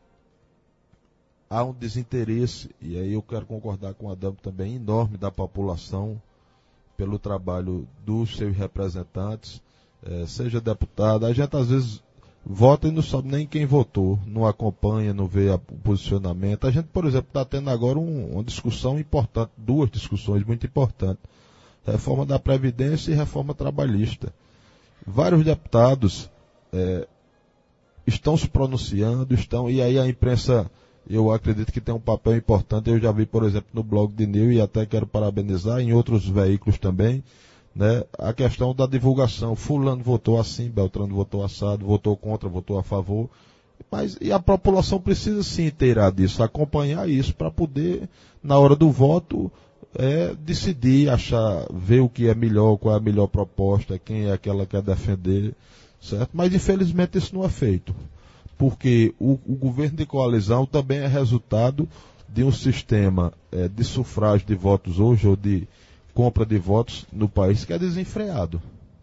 há um desinteresse, e aí eu quero concordar com o Adamo também, enorme da população pelo trabalho dos seus representantes, é, seja deputado. A gente às vezes vota e não sabe nem quem votou, não acompanha, não vê o posicionamento. A gente, por exemplo, está tendo agora um, uma discussão importante, duas discussões muito importantes. Reforma da Previdência e reforma trabalhista. Vários deputados é, estão se pronunciando, estão, e aí a imprensa, eu acredito que tem um papel importante. Eu já vi, por exemplo, no blog de Nil, e até quero parabenizar, em outros veículos também, né, a questão da divulgação. Fulano votou assim, Beltrano votou assado, votou contra, votou a favor. Mas e a população precisa se inteirar disso, acompanhar isso, para poder, na hora do voto, é, decidir, achar, ver o que é melhor, qual é a melhor proposta, quem é aquela que quer defender, certo? Mas infelizmente isso não é feito, porque o, o governo de coalizão também é resultado de um sistema é, de sufrágio de votos hoje, ou de compra de votos no país, que é desenfreado.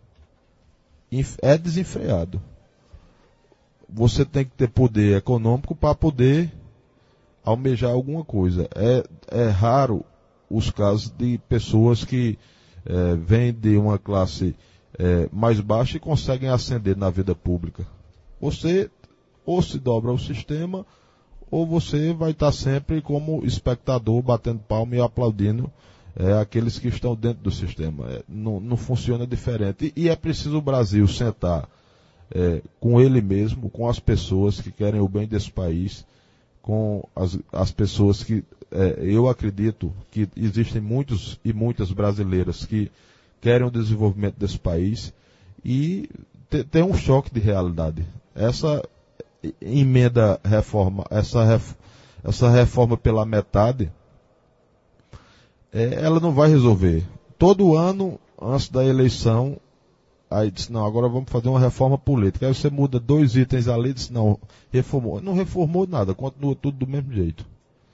É desenfreado. Você tem que ter poder econômico para poder almejar alguma coisa. É, é raro os casos de pessoas que é, vêm de uma classe é, mais baixa e conseguem ascender na vida pública. Você ou se dobra ao sistema, ou você vai estar sempre como espectador, batendo palma e aplaudindo É, aqueles que estão dentro do sistema. É, não, não funciona diferente. E, e é preciso o Brasil sentar é, com ele mesmo, com as pessoas que querem o bem desse país, com as, as pessoas que, é, eu acredito que existem muitos e muitas brasileiras que querem o desenvolvimento desse país, e te, tem um choque de realidade. Essa emenda reforma, essa, ref, essa reforma pela metade, ela não vai resolver. Todo ano, antes da eleição, aí diz, não, agora vamos fazer uma reforma política. Aí você muda dois itens ali, diz, não, reformou. Não reformou nada, continua tudo do mesmo jeito.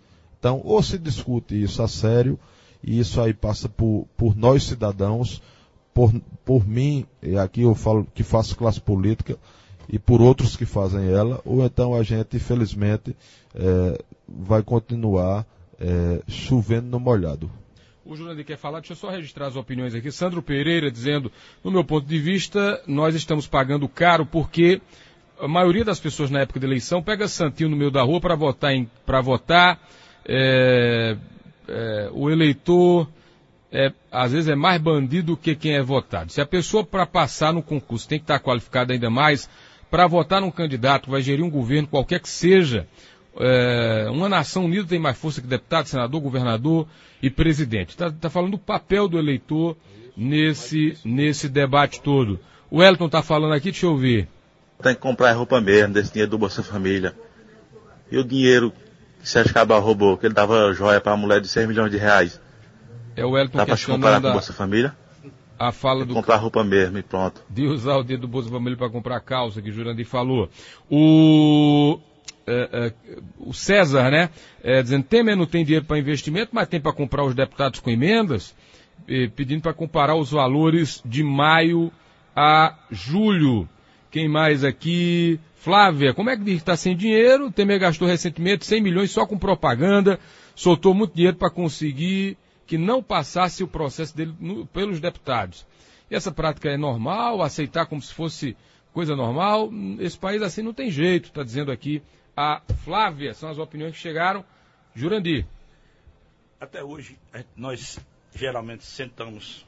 Então, ou se discute isso a sério, e isso aí passa por, por nós cidadãos, por, por mim, e aqui eu falo que faço classe política, e por outros que fazem ela, ou então a gente, infelizmente, é, vai continuar é, chovendo no molhado. O Jurandir quer falar, deixa eu só registrar as opiniões aqui. Sandro Pereira dizendo, no meu ponto de vista, nós estamos pagando caro porque a maioria das pessoas na época da eleição pega santinho no meio da rua para votar, em, para votar é, é, o eleitor é, às vezes é mais bandido do que quem é votado. Se a pessoa para passar no concurso tem que estar qualificada ainda mais, para votar num candidato, vai gerir um governo qualquer que seja, é, uma nação unida tem mais força que deputado, senador, governador e presidente. Está tá falando do papel do eleitor nesse, nesse debate todo. O Elton está falando aqui, deixa eu ver. Tem que comprar roupa mesmo, desse dinheiro do Bolsa Família. E o dinheiro que Sérgio Cabral roubou, que ele dava joia para a mulher de seis milhões de reais. É o Elton Dá para se comparar com o Bolsa Família? A fala do... comprar roupa mesmo e pronto. De usar o dinheiro do Bolsa Família para comprar calça, que o Jurandir falou. O... É, é, o César, né, é, dizendo, Temer não tem dinheiro para investimento, mas tem para comprar os deputados com emendas, é, pedindo para comparar os valores de maio a julho. Quem mais aqui? Flávia, como é que diz que está sem dinheiro? Temer gastou recentemente cem milhões só com propaganda, soltou muito dinheiro para conseguir que não passasse o processo dele no, pelos deputados. E essa prática é normal, aceitar como se fosse coisa normal? Esse país assim não tem jeito, está dizendo aqui a Flávia, são as opiniões que chegaram. Jurandir. Até hoje, nós geralmente sentamos,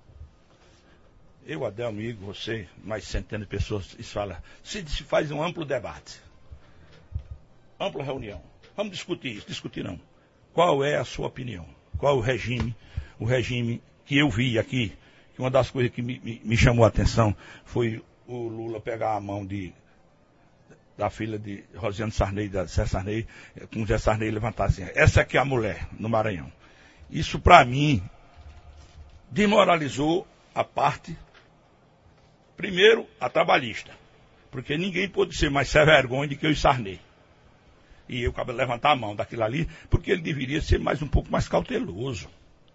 eu, Adelmo, Igor, você, mais centenas de pessoas, e fala, se, se faz um amplo debate, ampla reunião, vamos discutir isso, discutir não. Qual é a sua opinião? Qual o regime, o regime que eu vi aqui, que uma das coisas que me, me, me chamou a atenção foi o Lula pegar a mão de da filha de Rosiane Sarney, da Zé Sarney, com o Zé Sarney levantar assim, essa aqui é a mulher, no Maranhão. Isso, para mim, desmoralizou a parte, primeiro, a trabalhista, porque ninguém pôde ser mais sem vergonha do que eu e Sarney. E eu acabei de levantar a mão daquilo ali, porque ele deveria ser mais um pouco mais cauteloso.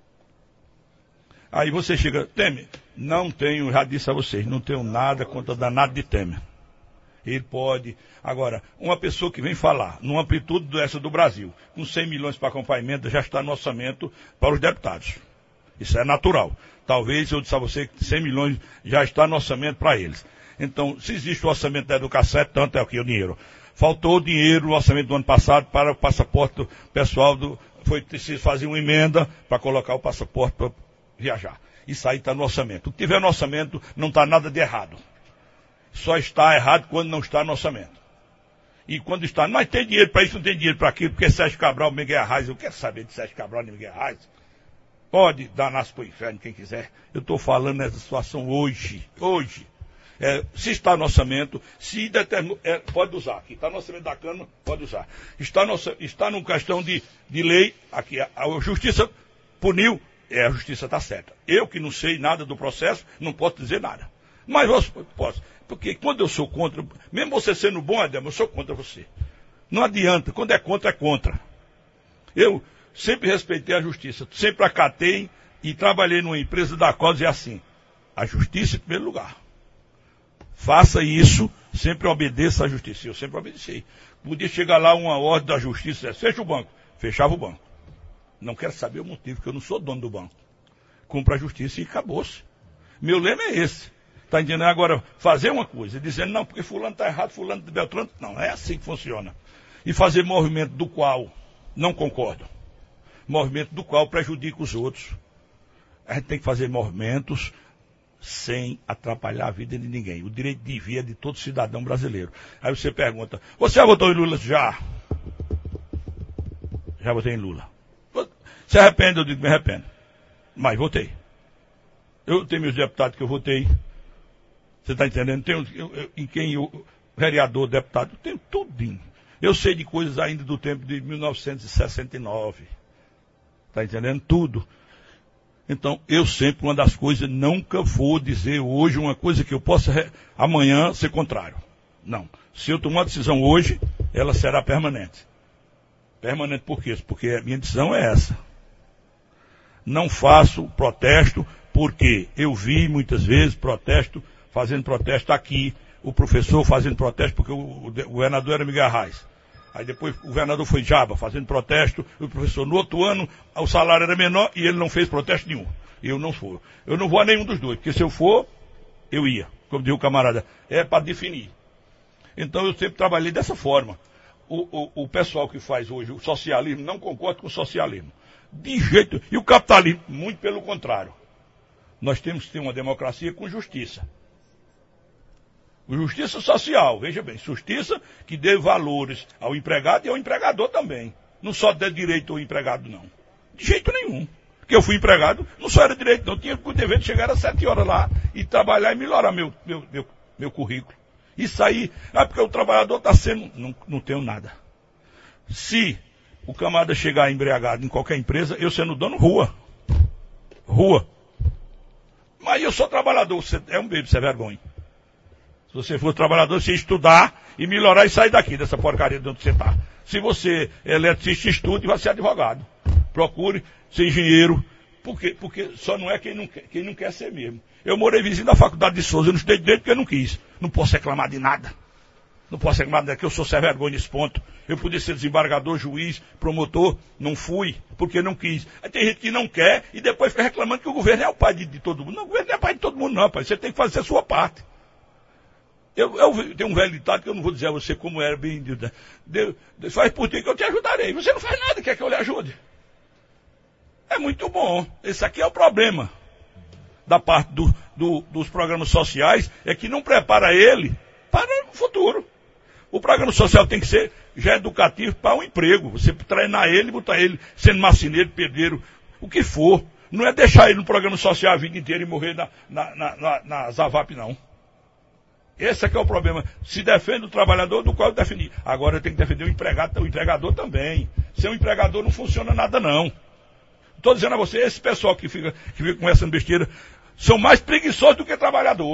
Aí você chega, Temer, não tenho, já disse a vocês, não tenho nada contra danado de Temer. Ele pode. Agora, uma pessoa que vem falar, numa amplitude dessa do Brasil, com cem milhões para acompanhamento, já está no orçamento para os deputados. Isso é natural. Talvez eu disse a você que cem milhões já está no orçamento para eles. Então, se existe o orçamento da educação, é tanto é o que o dinheiro. Faltou dinheiro no orçamento do ano passado para o passaporte pessoal, do, foi preciso fazer uma emenda para colocar o passaporte para viajar. Isso aí está no orçamento. O que tiver no orçamento não está nada de errado. Só está errado quando não está no orçamento. E quando está, mas tem dinheiro para isso, não tem dinheiro para aquilo, porque Sérgio Cabral, Miguel Arraes, eu quero saber de Sérgio Cabral e Miguel Arraes. Pode dar-nas para o inferno quem quiser. Eu estou falando nessa situação hoje. Hoje. É, se está no orçamento, se determina, é, pode usar. Aqui está no orçamento da Câmara, pode usar. Está, no, está numa questão de, de lei, aqui a, a justiça puniu, é, a justiça está certa. Eu que não sei nada do processo, não posso dizer nada. Mas eu posso. Porque quando eu sou contra, mesmo você sendo bom, Adelmo, eu sou contra você. Não adianta, quando é contra, é contra. Eu sempre respeitei a justiça, sempre acatei e trabalhei numa empresa da qual dizia assim, a justiça em primeiro lugar. Faça isso, sempre obedeça à justiça. Eu sempre obedeci. Podia chegar lá uma ordem da justiça, fecha o banco, fechava o banco. Não quero saber o motivo, porque eu não sou dono do banco. Cumpra a justiça e acabou-se. Meu lema é esse. Está entendendo? Agora, fazer uma coisa, dizendo, não, porque fulano está errado, fulano de Beltrano, não, é assim que funciona. E fazer movimento do qual não concordo. Movimento do qual prejudica os outros. A gente tem que fazer movimentos sem atrapalhar a vida de ninguém. O direito de vir é de todo cidadão brasileiro. Aí você pergunta, você já votou em Lula? Já. Já votei em Lula. Se arrepende? Eu digo, me arrependo. Mas votei. Eu tenho meus deputados que eu votei. Você está entendendo? Tenho, eu, eu, em quem o vereador, deputado, eu tenho tudinho. Eu sei de coisas ainda do tempo de mil novecentos e sessenta e nove. Está entendendo? Tudo. Então, eu sempre, uma das coisas, nunca vou dizer hoje uma coisa que eu possa amanhã ser contrário. Não. Se eu tomar uma decisão hoje, ela será permanente. Permanente por quê? Porque a minha decisão é essa. Não faço protesto porque eu vi muitas vezes protesto, fazendo protesto aqui, o professor fazendo protesto porque o, o governador era Miguel Arraes. Aí depois o governador foi Jaba, fazendo protesto, o professor no outro ano, o salário era menor e ele não fez protesto nenhum. Eu não sou. Eu não vou a nenhum dos dois, porque se eu for, eu ia. Como diz o camarada, é para definir. Então eu sempre trabalhei dessa forma. O, o, o pessoal que faz hoje o socialismo não concorda com o socialismo. De jeito. E o capitalismo, muito pelo contrário. Nós temos que ter uma democracia com justiça. Justiça social, veja bem, justiça que dê valores ao empregado e ao empregador também. Não só dê direito ao empregado, não. De jeito nenhum. Porque eu fui empregado, não só era direito, não. Eu tinha o dever de chegar às sete horas lá e trabalhar e melhorar meu, meu, meu, meu currículo. Isso aí, é porque o trabalhador está sendo... Não, não tenho nada. Se o camarada chegar embriagado em qualquer empresa, eu sendo dono, rua. Rua. Mas eu sou trabalhador, você é um bebê, você é vergonha. Se você for trabalhador, você estudar e melhorar e sair daqui, dessa porcaria de onde você está. Se você é eletricista, estude e vai ser advogado. Procure ser engenheiro, porque, porque só não é quem não, quer, quem não quer ser mesmo. Eu morei vizinho da faculdade de Souza, eu não estudei direito porque eu não quis. Não posso reclamar de nada. Não posso reclamar de nada, que eu sou sem vergonha nesse ponto. Eu podia ser desembargador, juiz, promotor, não fui, porque não quis. Aí tem gente que não quer e depois fica reclamando que o governo é o pai de, de todo mundo. Não, o governo não é pai de todo mundo não, pai. Você tem que fazer a sua parte. Eu, eu tenho um velho ditado que eu não vou dizer a você como era bem... Deus, Deus faz por ti que eu te ajudarei. Você não faz nada, quer que eu lhe ajude. É muito bom. Esse aqui é o problema da parte do, do, dos programas sociais, é que não prepara ele para o futuro. O programa social tem que ser já educativo para um emprego. Você treinar ele, botar ele sendo marceneiro, pedreiro, o que for. Não é deixar ele no programa social a vida inteira e morrer na, na, na, na, na Zavap, não. Esse é que é o problema. Se defende o trabalhador, do qual eu defendi. Agora eu tenho que defender o empregado, o empregador também. Sem o empregador não funciona nada, não. Estou dizendo a você, esse pessoal que fica, que fica conversando besteira, são mais preguiçosos do que trabalhador.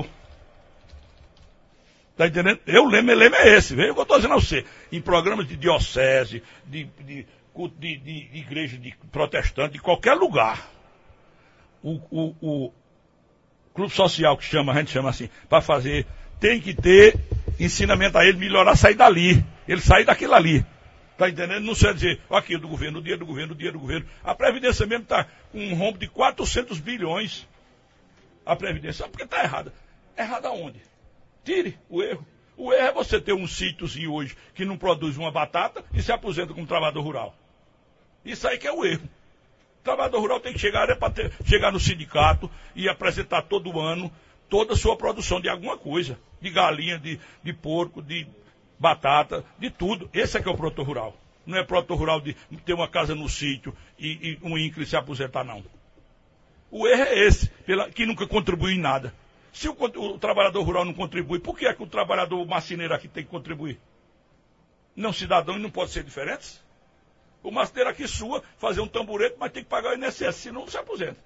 Está entendendo? Eu lembro, meu lema é esse. Veja o que eu estou dizendo a você. Em programas de diocese, de, de, de, de, de igreja de protestante, de qualquer lugar. O, o, o clube social que chama, a gente chama assim, para fazer... Tem que ter ensinamento a ele melhorar, sair dali. Ele sair daquilo ali. Está entendendo? Não sei dizer, aqui do governo, o dia do governo, o dia do governo. A Previdência mesmo está com um rombo de quatrocentos bilhões. A Previdência. Sabe por que está errada? Errada onde? Tire o erro. O erro é você ter um sítiozinho hoje que não produz uma batata e se aposenta como trabalhador rural. Isso aí que é o erro. O trabalhador rural tem que chegar, é para ter, chegar no sindicato e apresentar todo ano toda a sua produção de alguma coisa. De galinha, de, de porco, de batata, de tudo. Esse é que é o produtor rural. Não é produtor rural de ter uma casa no sítio e, e um ínclime se aposentar, não. O erro é esse, pela, que nunca contribui em nada. Se o, o trabalhador rural não contribui, por que é que o trabalhador marceneiro aqui tem que contribuir? Não, cidadão, e não pode ser diferente? O marceneiro aqui sua, fazer um tamborete, mas tem que pagar o I N S S, senão não se aposenta.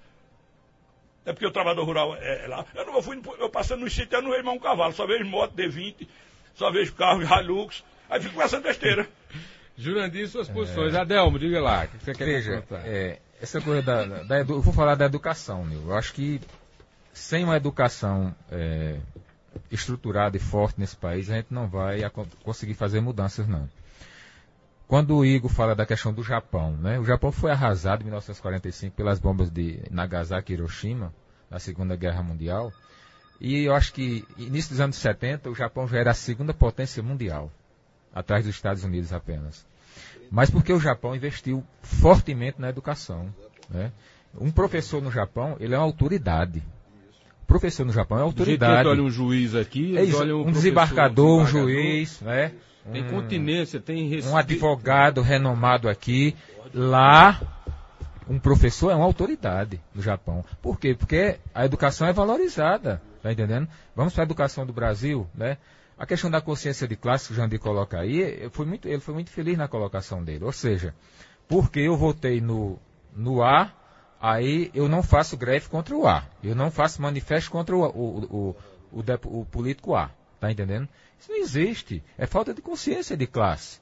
É porque o trabalhador rural é, é lá. Eu não fui, eu passando no sítio, eu não vejo mais um cavalo, só vejo moto D vinte, só vejo carro Hilux, aí fico com essa besteira. Jurandir, suas posições. É... Adelmo, diga lá, o que você quer Veja, é, essa coisa da, da, da edu... eu vou falar da educação, meu. Eu acho que sem uma educação é, estruturada e forte nesse país, a gente não vai a, conseguir fazer mudanças, não. Quando o Igor fala da questão do Japão, né? O Japão foi arrasado em mil novecentos e quarenta e cinco pelas bombas de Nagasaki e Hiroshima, na Segunda Guerra Mundial. E eu acho que, início dos anos setenta, o Japão já era a segunda potência mundial, atrás dos Estados Unidos apenas. Mas porque o Japão investiu fortemente na educação, né? Um professor no Japão, ele é uma autoridade. O professor no Japão é uma autoridade. Olha um juiz aqui, é isso, olha um, um desembargador, um desembargador, juiz, né? Tem um, continência, tem respeito. Um advogado renomado aqui. Lá, um professor é uma autoridade no Japão. Por quê? Porque a educação é valorizada, tá entendendo? Vamos para a educação do Brasil, né? A questão da consciência de classe que o Jandir coloca aí, foi muito, ele foi muito feliz na colocação dele. Ou seja, porque eu votei no, no A, aí eu não faço greve contra o A. Eu não faço manifesto contra o, o, o, o, o, o político A. Tá entendendo? Isso não existe. É falta de consciência de classe.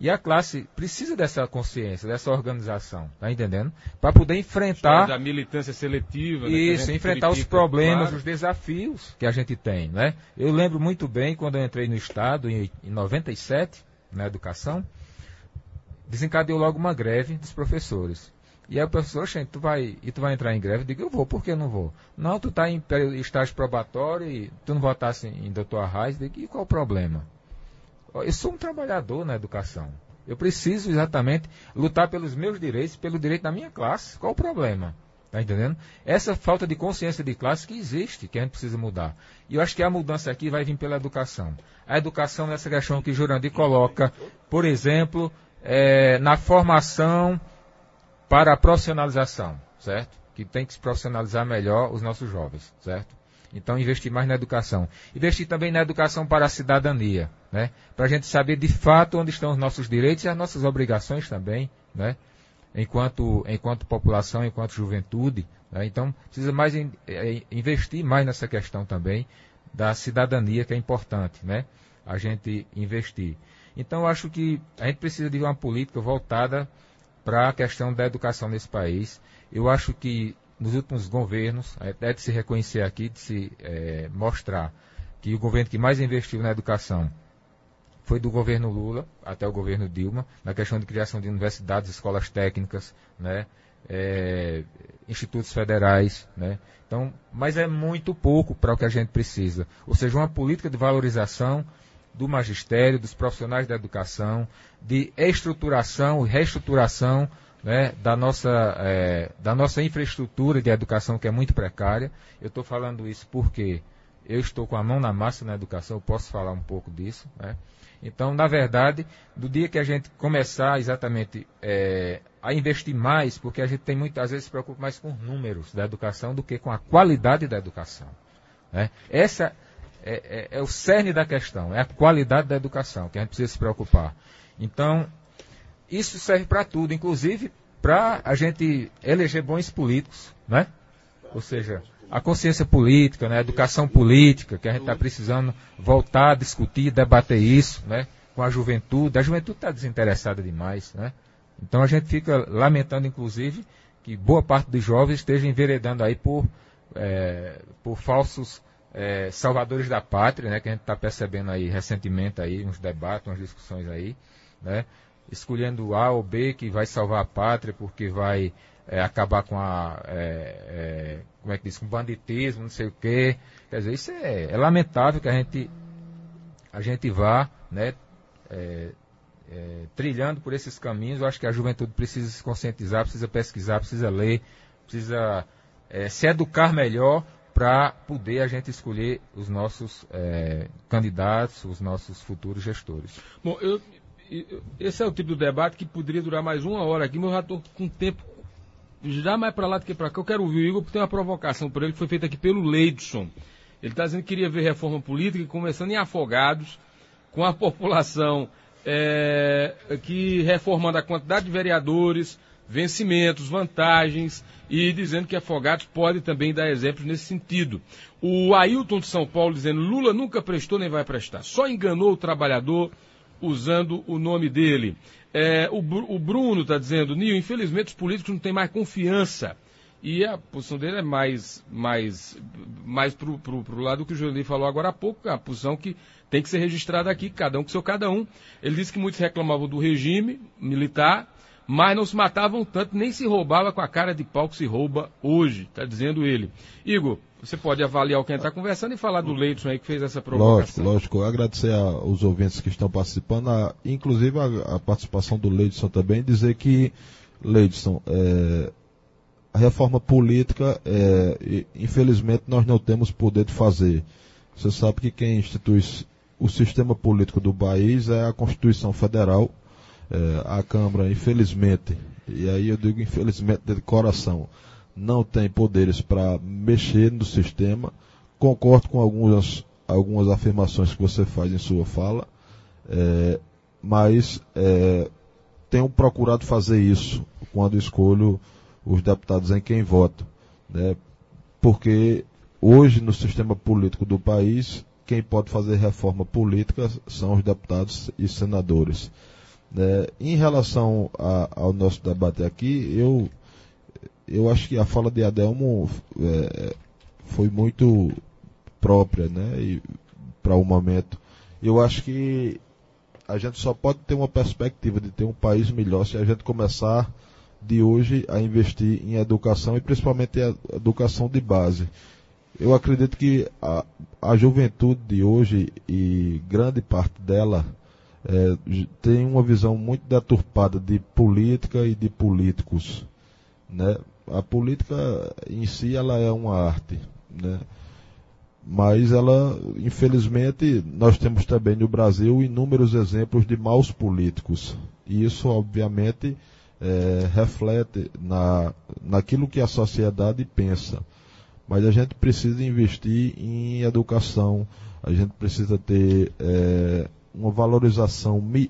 E a classe precisa dessa consciência, dessa organização, tá entendendo? Para poder enfrentar... Da militância seletiva. Isso, né, enfrentar critica, os problemas, claro. os desafios que a gente tem, né? Eu lembro muito bem quando eu entrei no Estado, em, em noventa e sete, na educação, desencadeou logo uma greve dos professores. E aí o professor, gente, tu vai, e tu vai entrar em greve? Eu digo, eu vou, por que eu não vou? Não, tu está em estágio probatório e tu não votasse em doutor Arraes, eu digo, e qual o problema? Eu sou um trabalhador na educação. Eu preciso exatamente lutar pelos meus direitos, pelo direito da minha classe. Qual o problema? Está entendendo? Essa falta de consciência de classe que existe, que a gente precisa mudar. E eu acho que a mudança aqui vai vir pela educação. A educação nessa questão que Jurandir coloca, por exemplo, é, na formação para a profissionalização, certo? Que tem que se profissionalizar melhor os nossos jovens, certo? Então, investir mais na educação. Investir também na educação para a cidadania, né? Para a gente saber de fato onde estão os nossos direitos e as nossas obrigações também, né? Enquanto, enquanto população, enquanto juventude, né? Então, precisa mais in, é, investir mais nessa questão também da cidadania, que é importante, né? A gente investir. Então, eu acho que a gente precisa de uma política voltada para a questão da educação nesse país. Eu acho que nos últimos governos, é de se reconhecer aqui, de se é, mostrar que o governo que mais investiu na educação foi do governo Lula até o governo Dilma, na questão de criação de universidades, escolas técnicas, né, é, institutos federais, né. Então, mas é muito pouco para o que a gente precisa. Ou seja, uma política de valorização do magistério, dos profissionais da educação, de estruturação e reestruturação, né, da, nossa, é, da nossa infraestrutura de educação, que é muito precária. Eu estou falando isso porque eu estou com a mão na massa na educação, eu posso falar um pouco disso, né? Então, na verdade, do dia que a gente começar exatamente é, a investir mais, porque a gente tem muitas vezes se preocupa mais com os números da educação do que com a qualidade da educação, né? Essa é, é, é o cerne da questão, é a qualidade da educação que a gente precisa se preocupar. Então, isso serve para tudo, inclusive para a gente eleger bons políticos, né? Ou seja, a consciência política, né? A educação política, que a gente está precisando voltar a discutir, debater isso, né? Com a juventude. A juventude está desinteressada demais, né? Então a gente fica lamentando, inclusive, que boa parte dos jovens esteja enveredando aí por, é, por falsos é, salvadores da pátria, né? Que a gente está percebendo aí recentemente aí, uns debates, umas discussões aí, né? Escolhendo A ou B que vai salvar a pátria porque vai é, acabar com a é, é, como é que diz, com banditismo, não sei o quê. Quer dizer, isso é, é lamentável que a gente a gente vá, né, é, é, trilhando por esses caminhos. Eu acho que a juventude precisa se conscientizar, precisa pesquisar, precisa ler, precisa é, se educar melhor para poder a gente escolher os nossos é, candidatos, os nossos futuros gestores. Bom, eu esse é o tipo de debate que poderia durar mais uma hora aqui, mas eu já estou com tempo já mais para lá do que para cá. Eu quero ouvir o Igor, porque tem uma provocação por ele que foi feita aqui pelo Leidson. Ele está dizendo que queria ver reforma política, começando em Afogados, com a população é, que reformando a quantidade de vereadores, vencimentos, vantagens, e dizendo que Afogados pode também dar exemplos nesse sentido. O Ailton de São Paulo dizendo: Lula nunca prestou nem vai prestar, só enganou o trabalhador usando o nome dele. É, o, o Bruno está dizendo: Nil, infelizmente os políticos não têm mais confiança. E a posição dele é mais, mais, mais para o lado que o Jurandir falou agora há pouco, a posição que tem que ser registrada aqui, cada um com seu cada um. Ele disse que muitos reclamavam do regime militar, mas não se matavam tanto, nem se roubava com a cara de pau que se rouba hoje, está dizendo ele. Igor, você pode avaliar o que a gente está conversando e falar do Leidson aí que fez essa provocação. Lógico, lógico. Agradecer aos ouvintes que estão participando, a, inclusive a, a participação do Leidson também, dizer que, Leidson, é, a reforma política, é, infelizmente, nós não temos poder de fazer. Você sabe que quem institui o sistema político do país é a Constituição Federal, é, a Câmara, infelizmente, e aí eu digo infelizmente de coração, não tem poderes para mexer no sistema. Concordo com algumas, algumas afirmações que você faz em sua fala, é, mas é, tenho procurado fazer isso quando escolho os deputados em quem voto, né? Porque hoje no sistema político do país, quem pode fazer reforma política são os deputados e senadores. Né? Em relação a, ao nosso debate aqui, eu, eu acho que a fala de Adelmo é, foi muito própria, né, para o momento. Eu acho que a gente só pode ter uma perspectiva de ter um país melhor se a gente começar de hoje a investir em educação e principalmente em educação de base. Eu acredito que a, a juventude de hoje, e grande parte dela, é, tem uma visão muito deturpada de política e de políticos, né? A política em si ela é uma arte, né? Mas ela, infelizmente, nós temos também no Brasil inúmeros exemplos de maus políticos. E isso, obviamente, é, reflete na, naquilo que a sociedade pensa. Mas a gente precisa investir em educação, a gente precisa ter é, uma valorização, mi,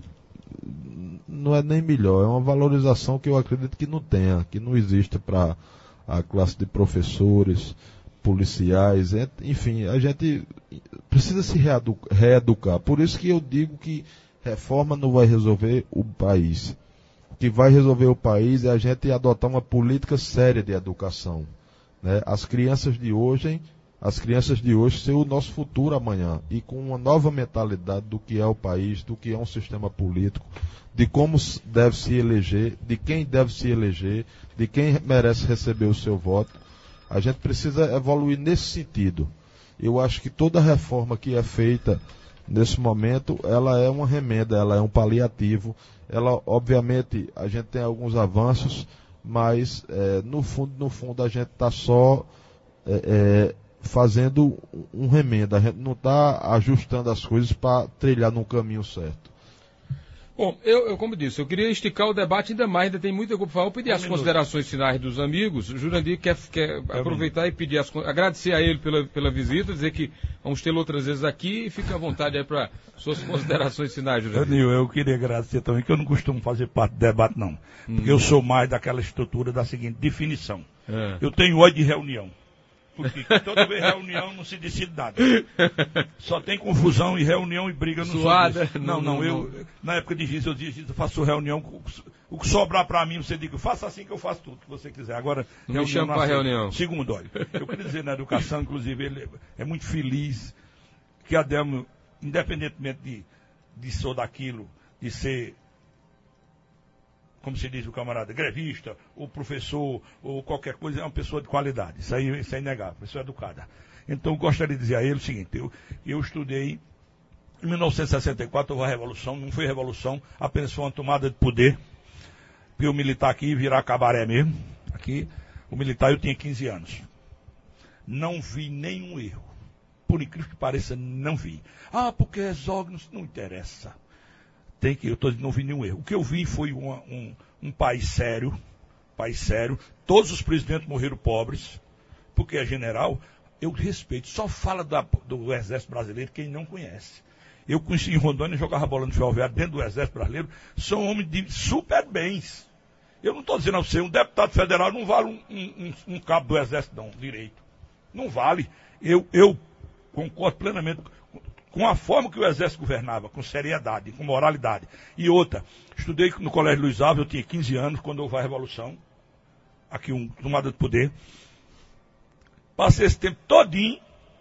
não é nem melhor, é uma valorização que eu acredito que não tenha, que não existe para a classe de professores, policiais, enfim, a gente precisa se reeducar. Por isso que eu digo que reforma não vai resolver o país. O que vai resolver o país é a gente adotar uma política séria de educação, né? As crianças de hoje, as crianças de hoje ser o nosso futuro amanhã, e com uma nova mentalidade do que é o país, do que é um sistema político, de como deve se eleger, de quem deve se eleger, de quem merece receber o seu voto. A gente precisa evoluir nesse sentido. Eu acho que toda reforma que é feita nesse momento, ela é uma remenda, ela é um paliativo. Ela, obviamente, a gente tem alguns avanços, mas é, no fundo, no fundo, a gente está só é, é, fazendo um remenda. A gente não está ajustando as coisas para trilhar no caminho certo. Bom, eu, eu, como disse, eu queria esticar o debate ainda mais, ainda tem muita coisa para falar. Eu pedir um as minuto. considerações finais dos amigos. O Jurandir quer, quer aproveitar e pedir as, agradecer a ele pela, pela visita, dizer que vamos tê-lo outras vezes aqui, e fique à vontade aí para suas considerações finais, Jurandir. Eu, eu queria agradecer também, que eu não costumo fazer parte do debate, não. Hum. Porque eu sou mais daquela estrutura da seguinte definição. É. Eu tenho ódio de reunião. Porque toda vez reunião não se decide nada. Só tem confusão e reunião e briga no Suada. Não, não, não, eu, não. Na época de Giz, eu dizia, eu faço reunião, o que sobrar para mim, você diga, faça assim que eu faço tudo que você quiser. Agora, não me chama para reunião. Segundo, olha, eu queria dizer, na educação, inclusive, ele é muito feliz que a Adelmo, independentemente de, de sou daquilo, de ser, como se diz o camarada, grevista, ou professor, ou qualquer coisa, é uma pessoa de qualidade. Isso aí isso é inegável, pessoa educada. Então, eu gostaria de dizer a ele o seguinte, eu, eu estudei, em mil novecentos e sessenta e quatro, houve a Revolução, não foi revolução, apenas foi uma tomada de poder, porque o militar aqui virar cabaré mesmo, aqui, o militar eu tinha quinze anos. Não vi nenhum erro. Por incrível que pareça, não vi. Ah, porque é exógeno, não interessa. Tem que, eu tô, não vi nenhum erro. O que eu vi foi uma, um, um país sério, país sério. Todos os presidentes morreram pobres, porque é general. Eu respeito. Só fala da, do Exército Brasileiro quem não conhece. Eu conheci em Rondônia, jogava bola no Ferroviário dentro do Exército Brasileiro. São homens de super bens. Eu não estou dizendo a você, um deputado federal não vale um, um, um, um cabo do Exército, não, direito. Não vale. Eu, eu concordo plenamente com a forma que o Exército governava, com seriedade, com moralidade. E outra, estudei no Colégio Luiz Alves, eu tinha quinze anos, quando houve a Revolução, aqui um tomada de poder. Passei esse tempo todinho,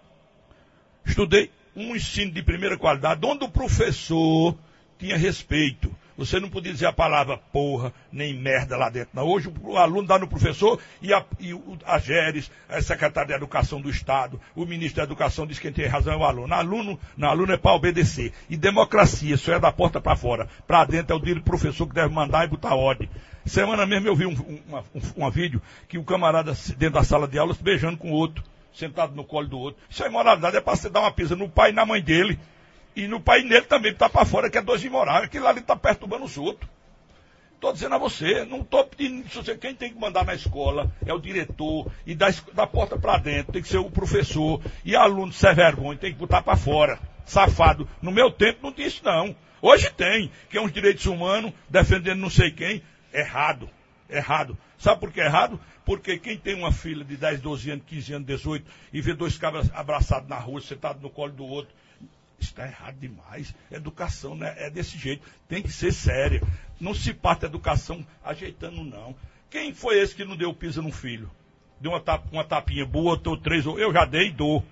estudei um ensino de primeira qualidade, onde o professor tinha respeito. Você não podia dizer a palavra porra, nem merda lá dentro, não. Hoje o aluno dá no professor e a, e a Geres, a secretária de Educação do Estado, o ministro da Educação diz que quem tem razão é o aluno. Aluno, não, aluno é para obedecer. E democracia, isso é da porta para fora. Para dentro é o do professor que deve mandar e botar ordem. Semana mesmo eu vi um, um, uma, um, um vídeo que o camarada dentro da sala de aula se beijando com o outro, sentado no colo do outro. Isso é imoralidade, é para você dar uma pisa no pai e na mãe dele. E no pai dele também, que está para fora, que é dois imorais. Aquilo ali está perturbando os outros. Estou dizendo a você, não estou pedindo, quem tem que mandar na escola é o diretor, e da, da porta para dentro tem que ser o professor, e aluno sem vergonha tem que botar para fora, safado. No meu tempo não tinha isso não. Hoje tem, que é uns direitos humanos, defendendo não sei quem, errado, errado. Sabe por que é errado? Porque quem tem uma filha de dez, doze anos, quinze anos, dezoito, e vê dois cabras abraçados na rua, sentados no colo do outro, Está errado demais. Educação, né, é desse jeito. Tem que ser séria. Não se parte da educação ajeitando, não. Quem foi esse que não deu pisa no filho? Deu uma, tap, uma tapinha boa, ou três, eu já dei e dou.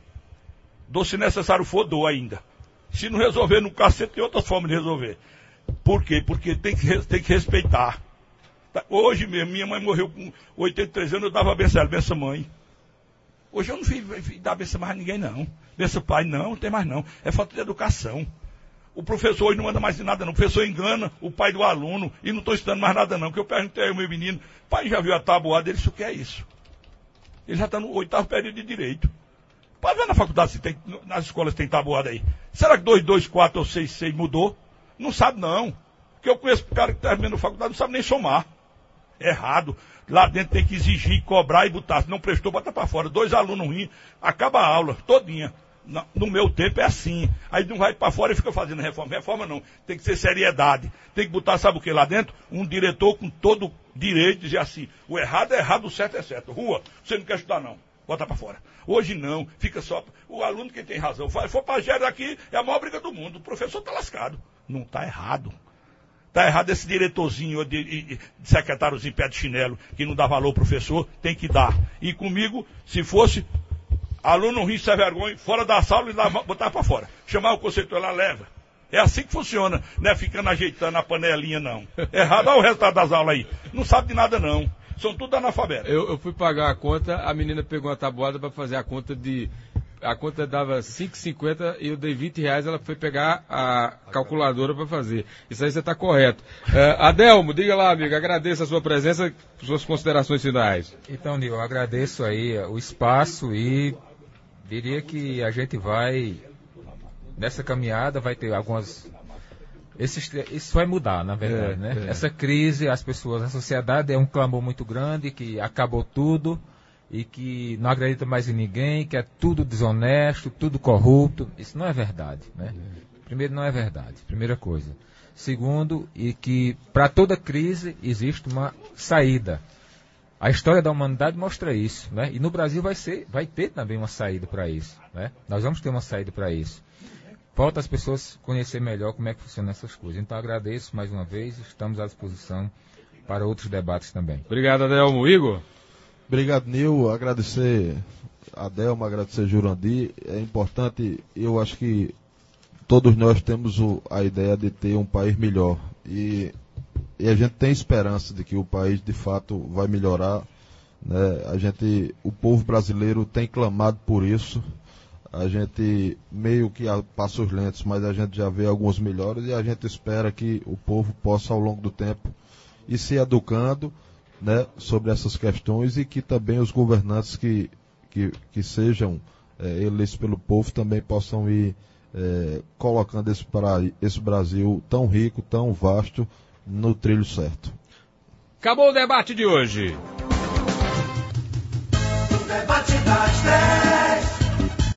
Dou se necessário for, dou ainda. Se não resolver no cacete, tem outras formas de resolver. Por quê? Porque tem que, tem que respeitar. Hoje mesmo, minha mãe morreu com oitenta e três anos, eu dava a benção a ela, benção mãe. Hoje eu não fiz, fiz dar benção mais a ninguém, não. Benção pai, não, não tem mais não. É falta de educação. O professor hoje não manda mais de nada, não. O professor engana o pai do aluno e não estou ensinando mais nada, não. Porque eu perguntei ao meu menino, pai, já viu a tabuada? Ele disse, o que é isso? Ele já está no oitavo período de direito. Pode ver na faculdade, se tem, nas escolas tem tabuada aí. Será que dois, dois, quatro ou seis, seis mudou? Não sabe, não. Porque eu conheço o cara que está terminando a faculdade, não sabe nem somar. Errado. Lá dentro tem que exigir, cobrar e botar. Se não prestou, bota para fora. Dois alunos ruins, acaba a aula, todinha. No meu tempo é assim. Aí não vai para fora e fica fazendo reforma. Reforma não. Tem que ser seriedade. Tem que botar, sabe o que lá dentro? Um diretor com todo direito de dizer assim, o errado é errado, o certo é certo. Rua, você não quer estudar não. Bota para fora. Hoje não, fica só... O aluno que tem razão. Se for para gério aqui, é a maior briga do mundo. O professor está lascado. Não está errado. Está errado esse diretorzinho, de, de, de secretáriozinho pé de chinelo, que não dá valor ao professor, tem que dar. E comigo, se fosse aluno ruim, sem vergonha, fora da sala e lá, botar para fora. Chamar o conceitual lá, leva. É assim que funciona, não é ficando ajeitando a panelinha, não. Errado, olha o resultado das aulas aí. Não sabe de nada, não. São tudo analfabetos. Eu, eu fui pagar a conta, a menina pegou uma tabuada para fazer a conta de... A conta dava cinco reais e cinquenta centavos e eu dei vinte reais, ela foi pegar a calculadora para fazer. Isso aí você está correto. Uh, Adelmo, diga lá, amigo, agradeço a sua presença, suas considerações finais. Então, Nil, eu agradeço aí o espaço e diria que a gente vai, nessa caminhada, vai ter algumas... Esse, isso vai mudar, na verdade, é, né? É. Essa crise, as pessoas, a sociedade é um clamor muito grande, que acabou tudo, e que não acredita mais em ninguém, que é tudo desonesto, tudo corrupto. Isso não é verdade, né? Primeiro, não é verdade, primeira coisa. Segundo, e que para toda crise existe uma saída. A história da humanidade mostra isso, né? E no Brasil vai, ser, vai ter também uma saída para isso, né? Nós vamos ter uma saída para isso. Falta as pessoas conhecer melhor como é que funcionam essas coisas. Então agradeço mais uma vez, estamos à disposição para outros debates também. Obrigado, Adelmo. Igor? Obrigado, Nil. Agradecer a Adelmo, agradecer a Jurandir. É importante, eu acho que todos nós temos o, a ideia de ter um país melhor. E, e a gente tem esperança de que o país, de fato, vai melhorar. Né? A gente, o povo brasileiro tem clamado por isso. A gente meio que a passos lentos, mas a gente já vê alguns melhores e a gente espera que o povo possa, ao longo do tempo, ir se educando, né, sobre essas questões e que também os governantes que, que, que sejam é, eleitos pelo povo também possam ir é, colocando esse, pra, esse Brasil tão rico, tão vasto, no trilho certo. Acabou o debate de hoje. O debate da